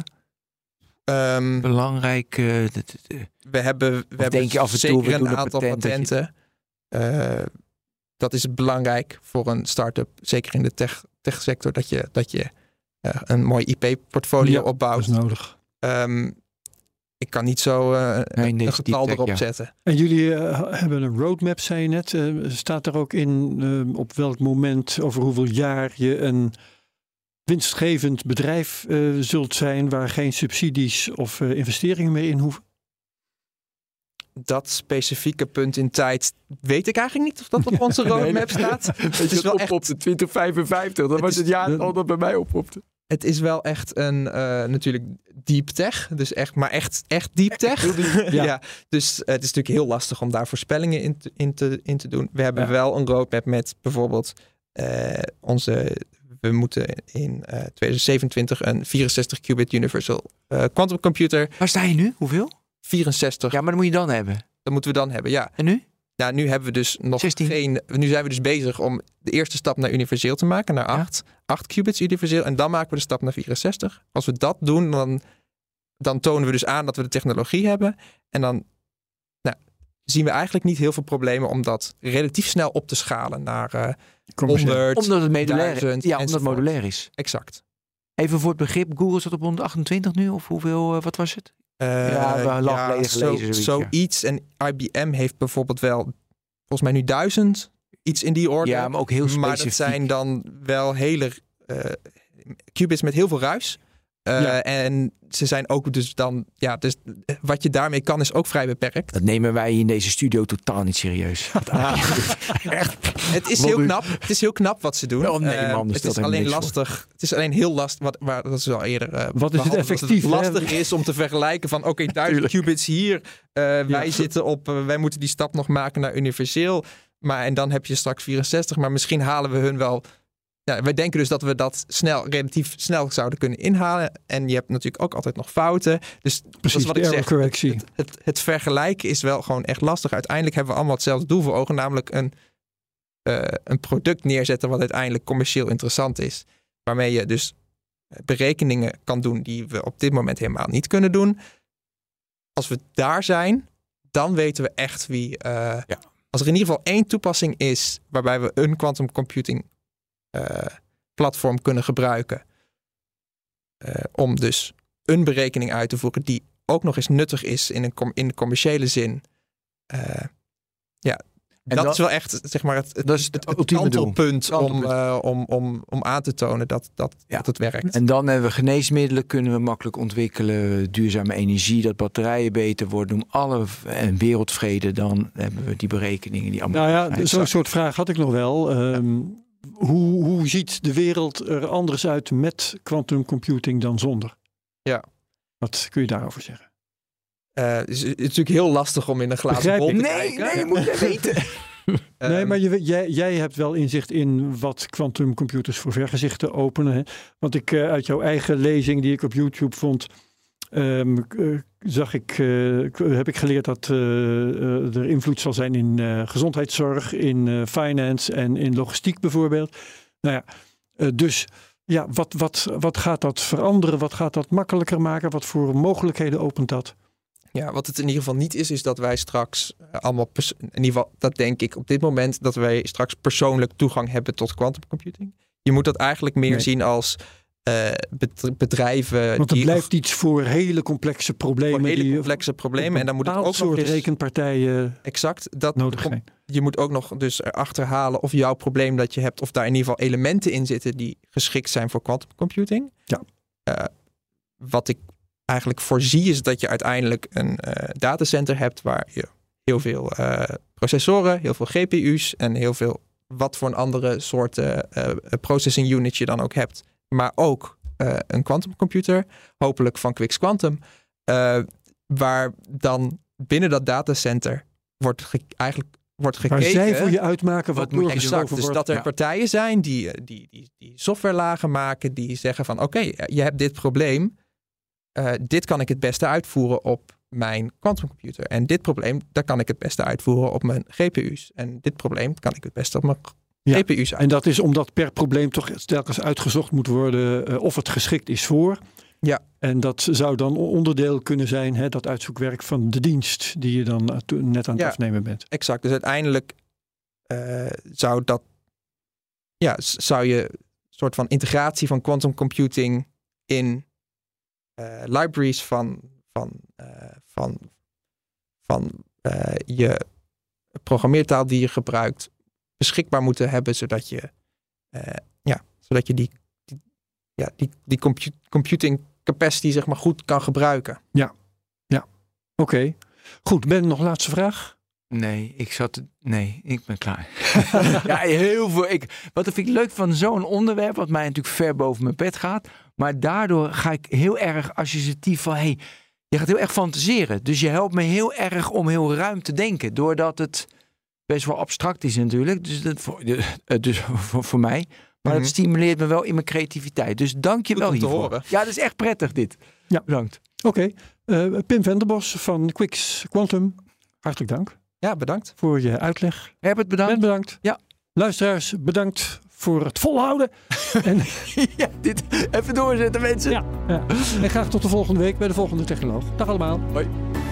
Um, Belangrijk. Uh, de, de, de. We hebben, we hebben denk je af en toe, zeker we een aantal patenten. patenten. Uh, dat is belangrijk voor een start-up. Zeker in de tech, techsector. Dat je, dat je uh, een mooi I P-portfolio ja, opbouwt. Dat is nodig. Um, ik kan niet zo uh, nee, een getal erop ja. zetten. En jullie uh, hebben een roadmap, zei je net. Uh, staat er ook in uh, op welk moment, over hoeveel jaar je een winstgevend bedrijf uh, zult zijn waar geen subsidies of uh, investeringen meer in hoeven? Dat specifieke punt in tijd weet ik eigenlijk niet of dat op onze roadmap staat. Het is wel op, echt op de twintig vijfenvijftig. Dat het was is, het jaar al dat bij mij oppopte. Het is wel echt een uh, natuurlijk deep tech. Dus echt, maar echt, echt deep tech. Echt diep, ja. ja. Dus uh, het is natuurlijk heel lastig om daar voorspellingen in te, in te, in te doen. We hebben ja. wel een roadmap met bijvoorbeeld uh, onze... We moeten in uh, twintig zevenentwintig een vierenzestig qubit universal uh, quantum computer. Waar sta je nu? Hoeveel? vierenzestig. Ja, maar dat moet je dan hebben. Dat moeten we dan hebben, ja. En nu? Nou, nu hebben we dus nog zestien. geen... Nu zijn we dus bezig om de eerste stap naar universeel te maken. Naar acht. Ja. acht qubits universeel. En dan maken we de stap naar vierenzestig. Als we dat doen, dan, dan tonen we dus aan dat we de technologie hebben. En dan nou, zien we eigenlijk niet heel veel problemen om dat relatief snel op te schalen naar uh, honderd, omdat het modulair, duizend, ja, omdat het modulair is. Exact. Even voor het begrip, Google zat op honderdachtentwintig nu, of hoeveel, uh, wat was het? Uh, ja, we lang ja, geleden zo, gelezen. Zoiets. Ja. En I B M heeft bijvoorbeeld wel, volgens mij nu duizend, iets in die orde. Ja, maar ook heel specifiek. Maar dat zijn dan wel hele uh, qubits met heel veel ruis. Uh, Ja. En ze zijn ook dus dan... Ja, dus wat je daarmee kan is ook vrij beperkt. Dat nemen wij in deze studio totaal niet serieus. Echt. Het is Wat heel doe- knap. Het is heel knap wat ze doen. Oh, nee, Uh, man, er het stelt is alleen helemaal niks lastig. Het is alleen heel lastig. Wat, waar, dat is al eerder. Uh, Wat is het behandeld, effectief, dat het hè? lastig is om te vergelijken van... Oké, okay, duizend qubits hier. Uh, wij Ja. zitten op... Uh, wij moeten die stap nog maken naar universeel. Maar en dan heb je straks vierenzestig. Maar misschien halen we hun wel... Ja, wij denken dus dat we dat snel, relatief snel zouden kunnen inhalen. En je hebt natuurlijk ook altijd nog fouten. Dus dat Precies, is wat de ik error zeg. correctie. Het, het, het vergelijken is wel gewoon echt lastig. Uiteindelijk hebben we allemaal hetzelfde doel voor ogen. Namelijk een, uh, een product neerzetten wat uiteindelijk commercieel interessant is. Waarmee je dus berekeningen kan doen die we op dit moment helemaal niet kunnen doen. Als we daar zijn, dan weten we echt wie... Uh, ja. Als er in ieder geval één toepassing is waarbij we een quantum computing uh, platform kunnen gebruiken. Uh, om dus een berekening uit te voeren die ook nog eens nuttig is in, een com- in de commerciële zin. Uh, ja, en dat, dat is wel echt zeg maar het, het, dat is het, het, het, het kantelpunt om, kantelpunt. uh, om, om, om aan te tonen dat, dat, ja. dat het werkt. En dan hebben we geneesmiddelen, kunnen we makkelijk ontwikkelen, duurzame energie, dat batterijen beter worden, om alle en wereldvrede, dan hebben we die berekeningen die allemaal. Nou ja, zo'n soort vraag had ik nog wel. Um, hoe, hoe ziet de wereld er anders uit met quantum computing dan zonder? Ja. Wat kun je daarover zeggen? Uh, het is natuurlijk heel lastig om in een glazen bol te nee, kijken. Nee, nee, moet je weten. Um, nee, maar je, jij, jij hebt wel inzicht in wat quantumcomputers voor vergezichten openen. Hè? Want ik uh, uit jouw eigen lezing die ik op YouTube vond, um, uh, zag ik, uh, heb ik geleerd dat uh, uh, er invloed zal zijn in uh, gezondheidszorg, in uh, finance en in logistiek bijvoorbeeld. Nou ja, uh, dus ja, wat, wat, wat gaat dat veranderen? Wat gaat dat makkelijker maken? Wat voor mogelijkheden opent dat? Ja, wat het in ieder geval niet is, is dat wij straks uh, allemaal, pers- in ieder geval, dat denk ik op dit moment, dat wij straks persoonlijk toegang hebben tot quantum computing. Je moet dat eigenlijk meer nee. zien als uh, bedrijven. Want er die, blijft iets voor hele complexe problemen. Voor hele die complexe problemen. En dan moet het ook soort nog eens, rekenpartijen exact, dat nodig zijn. Je moet ook nog dus achterhalen of jouw probleem dat je hebt, of daar in ieder geval elementen in zitten die geschikt zijn voor quantum computing. Ja. Uh, wat ik eigenlijk voorzie is dat je uiteindelijk een uh, datacenter hebt waar je heel veel uh, processoren, heel veel G P U's en heel veel wat voor een andere soort uh, uh, processing unit je dan ook hebt. Maar ook uh, een quantumcomputer, hopelijk van Quix Quantum, uh, waar dan binnen dat datacenter wordt ge- eigenlijk wordt gekeken. Waar zij voor je uitmaken wat, wat moet je exact. Dus dat er ja. partijen zijn die, die, die, die softwarelagen maken, die zeggen van oké, okay, je hebt dit probleem. Uh, dit kan ik het beste uitvoeren op mijn quantumcomputer. En dit probleem, daar kan ik het beste uitvoeren op mijn G P U's. En dit probleem kan ik het beste op mijn ja, G P U's uitvoeren. En dat is omdat per probleem toch telkens uitgezocht moet worden uh, of het geschikt is voor. Ja. En dat zou dan onderdeel kunnen zijn, hè, dat uitzoekwerk van de dienst die je dan uh, to- net aan het ja, afnemen bent. Exact. Dus uiteindelijk uh, zou dat, ja, zou je een soort van integratie van quantum computing in Uh, libraries van, van, uh, van, van uh, je programmeertaal die je gebruikt beschikbaar moeten hebben, zodat je, uh, ja, zodat je die, die, ja, die, die compu- computing capacity zeg maar goed kan gebruiken. Ja, ja. Oké. Okay. Goed, Ben, nog een laatste vraag? Nee, ik zat. Nee, ik ben klaar. ja, heel veel. Ik, wat vind ik leuk van zo'n onderwerp, wat mij natuurlijk ver boven mijn bed gaat. Maar daardoor ga ik heel erg associatief van, hey, je gaat heel erg fantaseren. Dus je helpt me heel erg om heel ruim te denken. Doordat het best wel abstract is natuurlijk. Dus, dat voor, dus voor, voor mij. Maar mm-hmm. dat stimuleert me wel in mijn creativiteit. Dus dank je wel hiervoor. Horen. Ja, dat is echt prettig dit. Ja. Bedankt. Oké. Okay. Uh, Pim Venderbos van Quix Quantum. Hartelijk dank. Ja, bedankt. Voor je uitleg. Herbert, bedankt. Ben bedankt. Ja. Luisteraars, bedankt voor het volhouden. en ja, dit even doorzetten, mensen. Ja, ja. En graag tot de volgende week bij de volgende Technoloog. Dag allemaal. Hoi.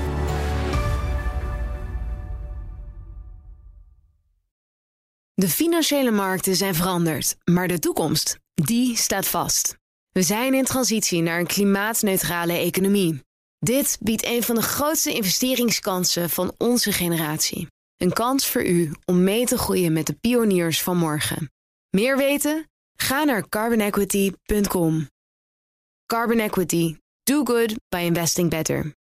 De financiële markten zijn veranderd, maar de toekomst, die staat vast. We zijn in transitie naar een klimaatneutrale economie. Dit biedt een van de grootste investeringskansen van onze generatie. Een kans voor u om mee te groeien met de pioniers van morgen. Meer weten? Ga naar carbon equity punt com. Carbon Equity. Do good by investing better.